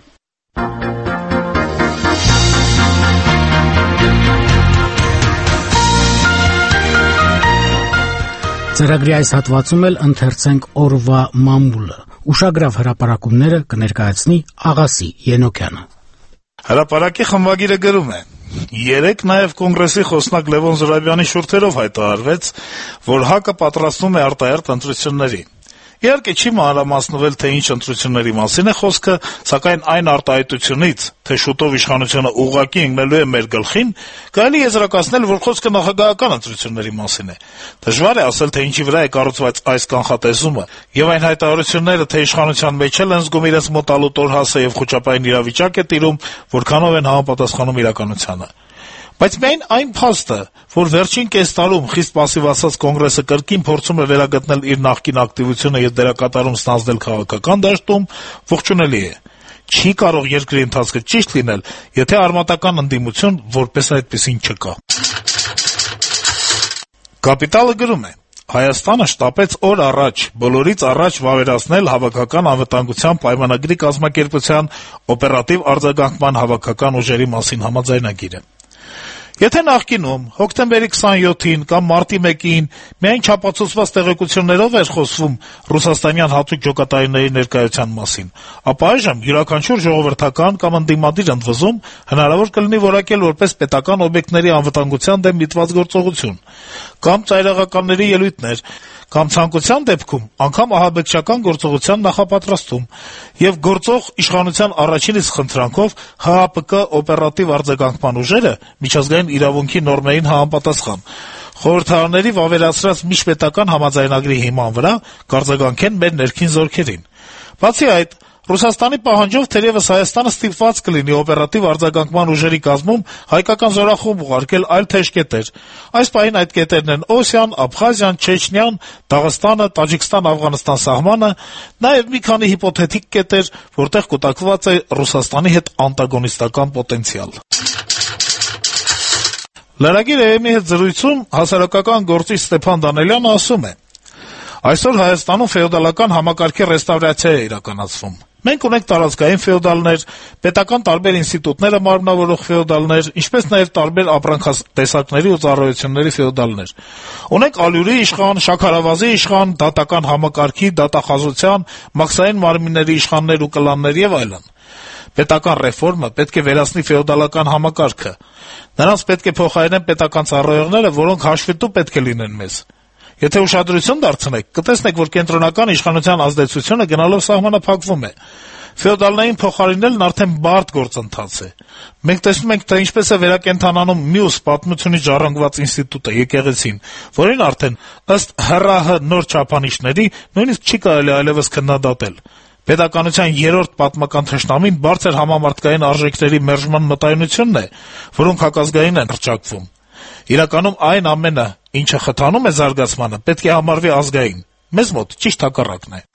Ծրագրի այս հատվածում էլ ընթերցենք օրվա մամուլը։ Ուշագրավ հրապարակումները կներկայացնի Աղասի Ենոքյանը։ Հրապարակի խմբագիրը գրում է. Երեկ նաև կոնգրեսի խոսնակ Լևոն Զուրաբյանի շուրթերով հայտարարվեց, որ ՀԱԿ-ը պատրաստվում է արտահերթ ընտրությունների։ Իհարկե չի մանրամասնվել, թե ինչ ընտրությունների մասին է խոսքը, սակայն այն արտահայտությունից, թե շուտով իշխանությունը ուղղակի ընկնելու է մեր գլխին, կարելի եզրակացնել, որ խոսքը նախագահական ընտրությունների մասին է։ Դժվար է ասել, թե ինչի վրա է կառուցված այս կանխատեսումը, եւ այն հայտարարությունները, թե իշխանության մեջ էլ են զգում իրենց մոտ ալուտոր հասը եւ խոճապային իրավիճակ է տիրում, որքանով են համապատասխանում իրականությանը։ Բայց միայն այն փաստը, որ վերջին կես տարում խիստ պասիվացած կոնգրեսը կրկին փորձում է վերագտնել իր նախկին ակտիվությունը եւ դերակատարում ստանձնել քաղաքական դաշտում, ողջունելի է։ Չի կարող երկրի ընթացքը ճիշտ լինել, եթե արմատական ընդդիմություն որպես այդպեսին չկա։ Կապիտալը գրում է. Հայաստանը շտապեց օր առաջ, բոլորից առաջ վավերացնել հավաքական անվտանգության պայմանագրի կազմակերպության օպերատիվ արձագանքման հավաքական ուժերի մասին համաձայնագիրը։ Եթե նախկինում հոկտեմբերի քսանյոթին կամ մարտի մեկին միայն չափածուցված տեղեկություններով էր խոսվում ռուսաստանյան հատուկ ջոկատայինների ներկայության մասին, ապա այժմ յուրաքանչյուր ժողովրդական կամ ընդդիմադիր ընդվզում հնարավոր կլինի որակել որպես պետական օբյեկտների անվտանգության դեմ միտված գործողություն, կամ ծայրահեղականների ելույթներ, կամ ցանկության դեպքում անգամ ահաբեկչական գործողության նախապատրաստում եւ գործող իշխանության առաջին իսկ խնդրանքով Հ Ա Պ Կ օպերատիվ արձագանքման ուժերը միջազգային իրավունքի նորմերին համապատասխան խորհրդարանների վավերացրած միջպետական համաձայնագրի հիման վրա կարձագանքեն մեր ներքին զորքերին։ Բացի այդ, Ռուսաստանի պահանջով թերևս Հայաստանը ստիպված կլինի օպերատիվ արձագանքման ուժերի կազմում հայկական զորախումբ ուղարկել այլ թեժ կետեր։ Այս պահին այդ կետերն են Օսիան, Աբխազիան, Չեչնիան, Դաղստանը, Տաջիկստան-Աֆղանստան սահմանը, նաև մի քանի հիպոթետիկ կետեր, որտեղ կուտակված է Ռուսաստանի հետ անտագոնիստական պոտենցիալ։ Լրագիր Էմի հետ զրույցում հասարակական գործիչ Ստեփան Դանելյանը ասում է. Այսօր Հայաստանում ֆեոդալական համակարգի ռեստավրացիա է իրականացվում։ Մենք ունենք տարածքային ֆեոդալներ, պետական տարբեր ինստիտուտները մարմնավորող ֆեոդալներ, ինչպես նաև տարբեր ապրանքատեսակների ու ծառայությունների ֆեոդալներ։ Ունենք ալյուրի իշխան, շաքարավազի իշխան, դատական համակարգի, դատախազության, մաքսային մարմինների իշխաններ ու կլաններ եւ այլն։ Պետական ռեֆորմը պետք է վերացնի ֆեոդալական համակարգը։ Նրանց պետք է փոխարինեն պետական ծառայողները, որոնք հաշվետու պետք է լինեն մեզ։ Եթե ուշադրություն դարձնեք, կտեսնեք, որ կենտրոնական իշխանության ազդեցությունը գնալով սահմանափակվում է։ Ֆեոդալներին փոխարինելն արդեն բարդ գործընթաց է։ Մենք տեսնում ենք, թե ինչպես է վերակենդանանում մյուս պատմությունից ժառանգված ինստիտուտը՝ եկեղեցին, որին արդեն ըստ Հ Ռ Ահ նոր չափանիշների նույնիսկ չի կարելի այլևս քննադատել։ Պետականության երրորդ պատմական թշնամին բարձր համամարտկային արժեքների մերժման մտայնությունն է, որոնք հակազգային են հռչակվում։ Իրականում այն ամենը, ինչը խթանում է զարգացմանը, պետք է համարվի ազգային։ Մեզ մոտ ճիշտ հակառակն է։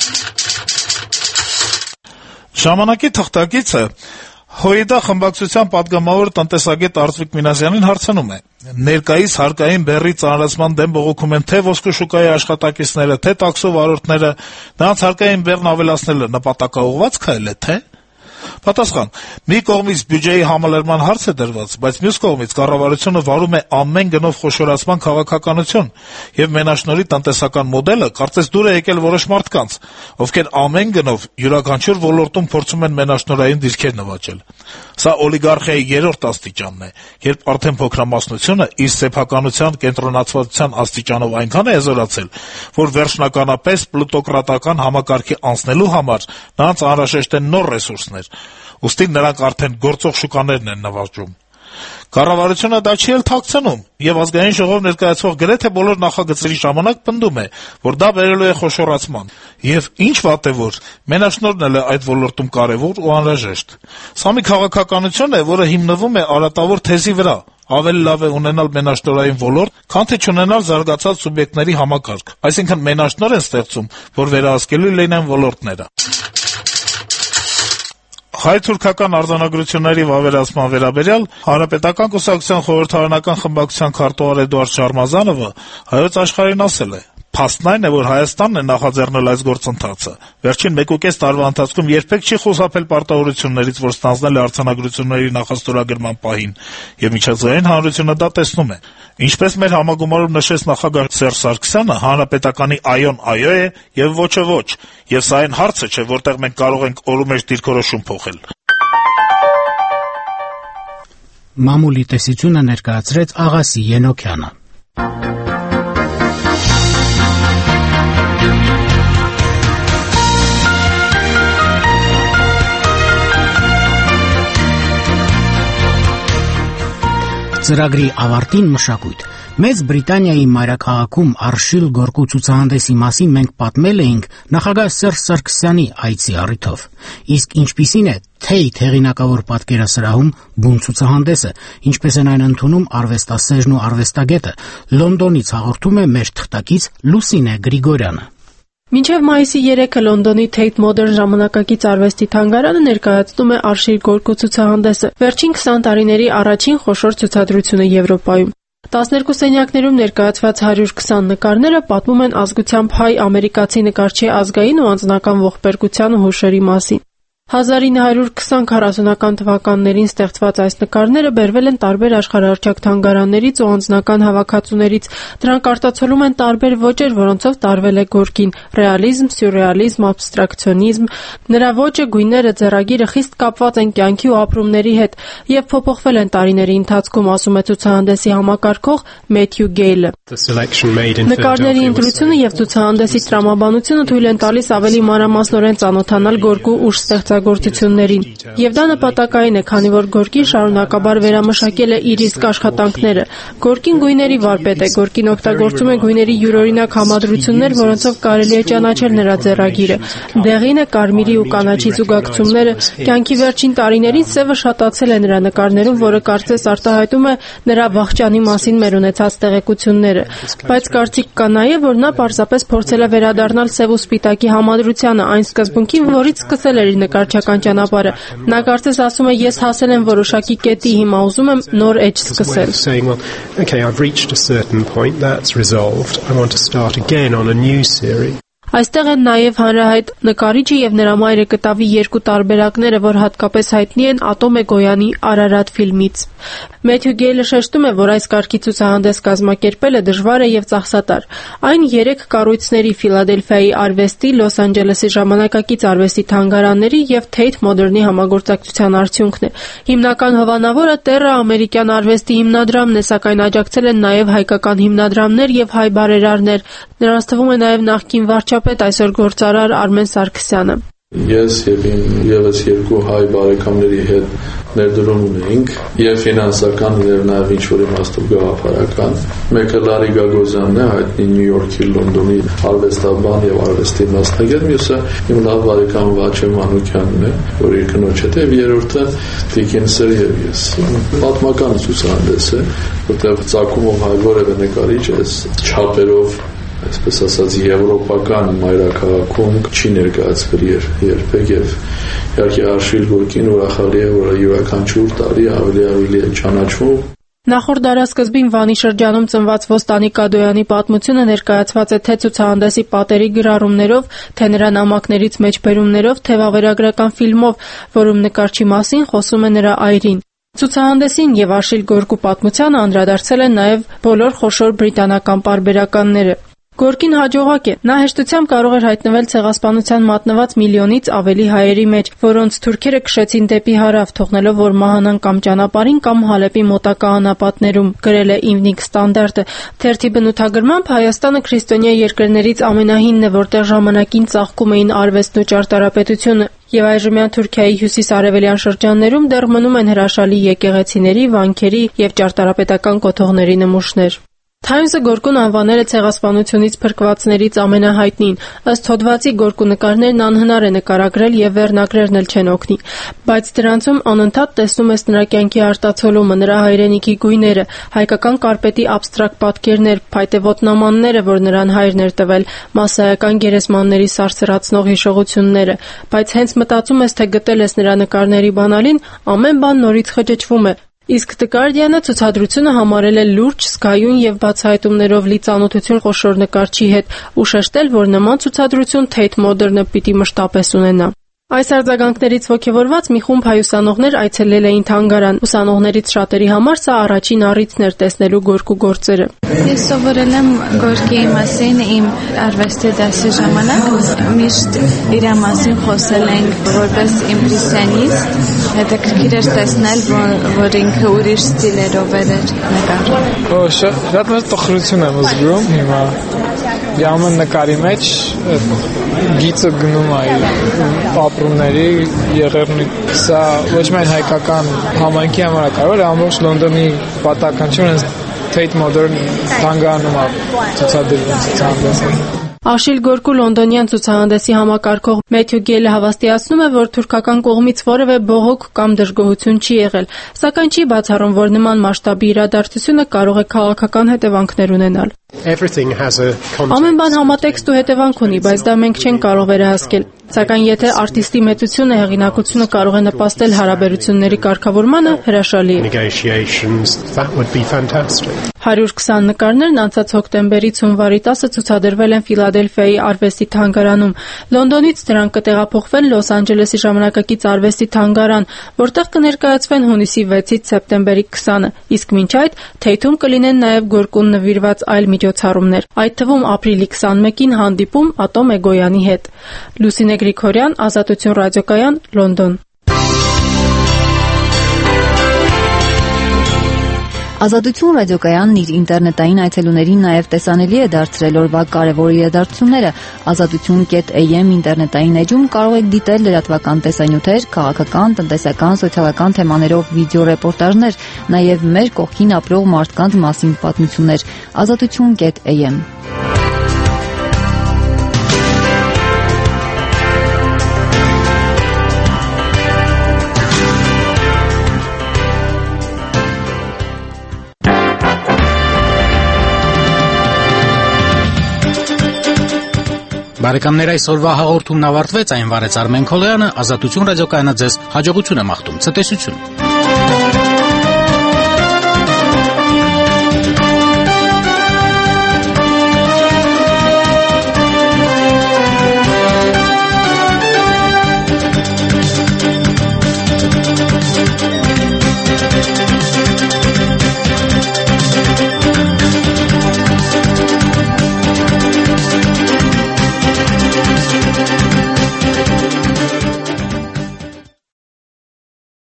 Ժամանակի թղթակիցը Հոիդա խմբակցության падգամավոր տնտեսագետ Արծվիկ Մինասյանին հարցնում է. ներկայիս հարկային բեռի ծանրացման դեմ բողոքում են թե ոսկու շուկայի աշխատակիցները, թե տաքսու վարորդները, նրանց հարկային բեռն ավելացնելը նպատակաուղղված քայլ է, թե? Պատասխան. մի կողմից բյուջեի համալրման հարց է դրված, բայց մյուս կողմից կառավարությունը վարում է ամեն գնով խոշորացման քաղաքականություն, եւ մենաշնորհի տնտեսական մոդելը կարծես դուր է եկել որոշ մարդկանց, ովքեր ամեն գնով յուրաքանչյուր ոլորտում փորձում են մենաշնորհային դիրքեր նվաճել։ Սա օլիգարխիայի երրորդ աստիճանն է, երբ արդեն փոքրամասնությունը իր սեփականության կենտրոնացվածության աստիճանով այնքան է հզորացել, որ վերջնականապես պլուտոկրատական համակարգի անցնելու համար նրանց անհրաժեշտ են նոր ռեսուրսներ, ուստի նրանք արդեն գործող շուկաներն են նվաճում։ Կառավարությունը դա չի էլ թաքցնում, եւ ազգային ժողով ներկայացվող գրեթե բոլոր նախագծերի ժամանակ պնդում է, որ դա բերելու է խոշորացման, եւ ինչ վատ է, որ մենաշնորհն էլ է այդ ոլորտում կարեւոր ու անհրաժեշտ։ Սա մի քաղաքականություն է, որը հիմնվում է արատավոր թեզի վրա. ավելի լավ է ունենալ մենաշնորհային ոլորտ, քան թե չունենալ զարգացած սուբյեկտների համակարգ, այսինքն մենաշնորհ են ստեղծում, որ վերահսկելու լինեն ոլորտները։ Հայ-թուրքական արձանագրությունների վավերացման վերաբերյալ Հանրապետական կուսակցության խորհրդարանական խմբակցության քարտուղար Էդուարդ Շարմազանովը Հայոց Աշխարհին ասել է. «Փաստն այն է, որ Հայաստանն է նախաձեռնել այս գործընթացը։ Վերջին մեկուկես տարվա ընթացքում երբեք չի խուսափել պարտավորություններից, որ ստանձնել է արձանագրությունների նախաստորագրման պահին, եւ միջազգային հանրությունը դա տեսնում է։ Ինչպես մեր համագումարում նշեց նախագահ Սերժ Սարգսյանը, հանրապետականի այոն այո է եւ ոչը ոչ, եւ սա այն հարցը չէ, որտեղ մենք կարող ենք օրումեջ դիրքորոշում փոխել»։ Մամուլի տեսությունը ներկայացրեց Աղասի Ենոքյանը։ Ծրագրի ավարտին մշակույթ։ Մեծ Բրիտանիայի մայրաքաղաքում Արշիլ Գորկու ցուցահանդեսի մասին մենք պատմել էինք նախագահ Սերժ Սարգսյանի այցի առիթով։ Իսկ ինչպիսին է Թեյ հեղինակավոր պատկերասրահում բուն ցուցահանդեսը, ինչպես են այն ընդունում արվեստասերն ու արվեստագետը, Լոնդոնից հաղորդում է մեր թղթակից Լուսինե Գրիգորյանը։ Մինչև մայիսի երեքը Լոնդոնի Tate Modern ժամանակակից արվեստի թանգարանը ներկայացնում է Արշիլ Գորկու ցուցահանդեսը, վերջին քսան տարիների առաջին խոշոր ցուցադրությունը Եվրոպայում։ տասներկու սենյակներում ներկայացված հարյուր քսան նկարները պատմում են ազգությամբ հայ ամերիկացի նկարչի ազգային ու անձնական ողբերգության ու հուշերի մասին։ հազար ինը հարյուր քսան քառասունական թվականներին ստեղծված այս նկարները բերվել են տարբեր աշխարհահռչակ թանգարաններից ու անձնական հավաքածուներից։ Դրանք արտացոլում են տարբեր ոճեր, որոնցով տարվել է Գորկին՝ ռեալիզմ, սյուրռեալիզմ, աբստրակցիոնիզմ։ Նրա ոճը, գույները, ձեռագիրը խիստ կապված են կյանքի ու ապրումների հետ եւ փոփոխվել են տարիների ընթացքում, ասում է ցուցահանդեսի համակարգող Մեթյու Գեյլը։ Նկարների ընտրությունը եւ ցուցահանդեսի տրամաբանությունը թույլ են տալիս ավելի մանրամասնորեն ծանոթանալ Գորկու ուժ ստեղծագործություններին։ Եվ դա նպատակային է, քանի որ Գորկին շարունակաբար վերամշակել է իր իսկ աշխատանքները։ Գորկին գույների վարպետ է, Գորկին օգտագործում է գույների յուրօրինակ համադրություններ, որոնցով կարելի է ճանաչել նրա ձեռագիրը։ Դեղինը, կարմիրի ու կանաչի զուգակցումները, կյանքի վերջին տարիներին սևը շատացել է նրա նկարներում, որը կարծես արտահայտում է նրա վախճանի մասին մեր ունեցած տեղեկությունները։ Բայց կարծիք կա նաև, որ նա պարզապես փորձել է վերադառնալ սև ու սպիտակի համադրությանը, այն սկզբունքին, որից սկսել էր իր նկարչական ճանապարհը։ Նա կարծես ասում է, ես հասել եմ որոշակի կետի, հիմա ուզում եմ նոր էջ սկսել։ Այստեղ են նաև հանրահայտ նկարիչը եւ նրա մայրը կտավի երկու տարբերակները, որ հատկապես հայտնի են Ատոմե Գոյանի Արարատ ֆիլմից։ Մեթյու Գեյլը շեշտում է, որ այս կարգի ցուցահանդես կազմակերպելը դժվար է եւ ծախսատար։ Այն երեք կառույցների՝ Ֆիլադելֆիայի արվեստի, Լոս Անջելեսի ժամանակակից արվեստի թանգարանների եւ Թեյթ Մոդեռնի համագործակցության արդյունքն է։ Հիմնական հովանավորը Տեռա ամերիկյան արվեստի հիմնադրամն է, սակայն աջակցել են նաև հայկական հիմնադրամներ եւ հայ բարերարներ։ Նրանց թվում է նաև նախկին վարչապետ, այսօր գործարար Արմեն Սարգսյանը։ Ես եւ իմ եւս երկու հայ բարեկամների հետ ներդրում ունեինք եւ ֆինանսական եւ նաեւ ինչ-որ իմաստով գաղափարական։ Մեկը Լարի Գագոզյանն է, հայտնի Նյու Յորքի, Լոնդոնի արվեստաբան եւ արվեստի մասնագետ, մյուսը իմ լավ բարեկամ Վաչե Մանուկյանն է, որ իր կնոջ հետ է, եւ երրորդը Դիկինսը եւ ես։ Պատմական ցուցահանդես է, որտեղ ցակումով հայ որևէ նկարիչ այս չափերով, այսպես ասած, եվրոպական մայրաքաղաքում չի ներկայացվել երբեք եւ իհարկե Արշիլ Գորկին ուրախալի է, որ յուրաքանչյուր տարի ավելի ավելի է ճանաչվում։ Նախորդ դարաշրջին Վանի շրջանում ծնված Ոստանի Կադոյանի պատմությունը ներկայացված է թե ցուցահանդեսի պատերի գրառումներով, թե նրա նամակներից մեջբերումներով, թե վավերագրական ֆիլմով, որում նկարչի մասին խոսում է նրա այրին։ Ցուցահանդեսին եւ Արշիլ Գորկու պատմությանը անդրադարձել են նաեւ բոլոր խոշոր բրիտանական պարբերականները։ Գորկին հաջողակ է։ Նա հեշտությամբ կարող էր հայտնվել ցեղասպանության մատնված միլիոնից ավելի հայերի մեջ, որոնց թուրքերը քշեցին դեպի հարավ, թողնելով որ մահանան կամ ճանապարհին կամ Հալեպի մոտակա անապատներում, գրել է Evening Standard-ը։ Թերթի բնութագրմամբ Հայաստանը քրիստոնյա երկրներից ամենահինն է, որտեղ ժամանակին ծաղկում էին արվեստն ու ճարտարապետությունը, եւ այժմյան Թուրքիայի հյուսիս-արևելյան շրջաններում դեռ մնում են հրաշալի եկեղեցիների, վանքերի եւ ճարտարապետական կոթողների նմուշներ։ Times-ը Գորկուն անվանել է ցեղասպանությունից փրկվածներից ամենահայտնին։ Ըստ հոդվածի Գորկու նկարներն անհնար է նկարագրել եւ վերնագրերն էլ չեն օգնի, բայց դրանցում անընդհատ տեսնում ես նրա կյանքի արտացոլումը, նրա հայրենիքի գույները, հայկական կարպետի աբստրակտ պատկերներ, փայտե ոտնամանները, որ նրան հայրն էր տվել, մասսայական գերեզմանների սարսռացնող հիշողությունները, բայց հենց մտածում ես, թե գտել ես նրա նկարների բանալին, ամեն բան նորից խճճվում է։ Իսկ The Guardian-ը ցուցադրությունը համարել է լուրջ, զգայուն եւ բացահայտումներով լի ծանոթություն խոշոր նկարչի հետ ու շեշտել, որ նման ցուցադրություն Tate Modern-ը պիտի մշտապես ունենա։ Այս արձագանքներից ոգևորված մի խումբ հայ ուսանողներ այցելել էին թանգարան։ Ուսանողներից շատերի համար սա առաջին առիթն էր տեսնելու Գորկու գործերը։ Ես սովորել եմ Գորկիի մասին իմ արվեստի դասի ժամանակ, միշտ իր մասին խոսել ենք որպես իմպրեսիոնիստ, հետաքրքիր էր տեսնել, որ ինքը ուրիշ ստիլերով էր նկարում։ Շատ մեծ տխրություն եմ զգում հիմա։ Յամը նկարի մեջ գիծը գնում է ապրումների եղերնի, սա ոչ միայն հայկական համայնքի համար է կարող, ամբողջ Լոնդոնի պատահականությունը Tate Modern թանգարանում է ցուցադրվում ցուցահանդեսը։ Արշիլ Գորկու լոնդոնյան ցուցահանդեսի համակարգող Մեթյու Գեյլը հավաստիացնում է, որ թուրքական կողմից որևէ բողոք կամ դժգոհություն չի եղել, սակայն չի բացառում, որ նման մասշտաբի իրադարձությունը կարող է քաղաքական հետևանքներ ունենալ։ Ամեն բան համատեքստ ու հետևանք ունի, բայց դա մենք չենք կարող վերահսկել։ Սակայն եթե արտիստի մեծությունը, հեղինակությունը կարող է նպաստել հարաբերությունների կարգավորմանը, հրաշալի է։ հարյուր քսան նկարներն անցած հոկտեմբերից հունվարի տասը ցուցադրվել են Ֆիլադելֆիայի արվեստի թանգարանում։ Լոնդոնից դրանք կտեղափոխվեն Լոս Անջելեսի ժամանակակից արվեստի թանգարան, որտեղ կներկայացվեն հունիսի վեցից սեպտեմբերի քսանը, իսկ մինչ այդ Թեյթում կլինեն նաև Գորկուն նվիրված այլ միջոցառումներ, այդ թվում ապրիլի քսանմեկին հանդիպում Ատոմ Էգոյանի հետ։ Լուսինե Գրիգորյան, Ազատություն ռադիոկայան, Լոնդոն։ Ազատություն ռադիոկայանն իր ինտերնետային այցելուներին նաև տեսանելի է դարձրել օրվա կարևոր իրադարձությունները։ ազատություն կետ էյ էմ ինտերնետային էջում կարող եք դիտել լրատվական տեսանյութեր, քաղաքական, տնտեսական, սոցիալական թեմաներով վիդեո ռեպորտաժներ, նաև մեր կողքին ապրող մարդկանց մասին պատմություններ։ ազատություն կետ էյ էմ Բարեկամներ, այսօրվա հաղորդումն ավարտվեց, այն վարեց Արմեն Քոլոյանը, Ազատություն ռադիոկայանը ձեզ հաջողություն է մաղթում, ցտեսություն։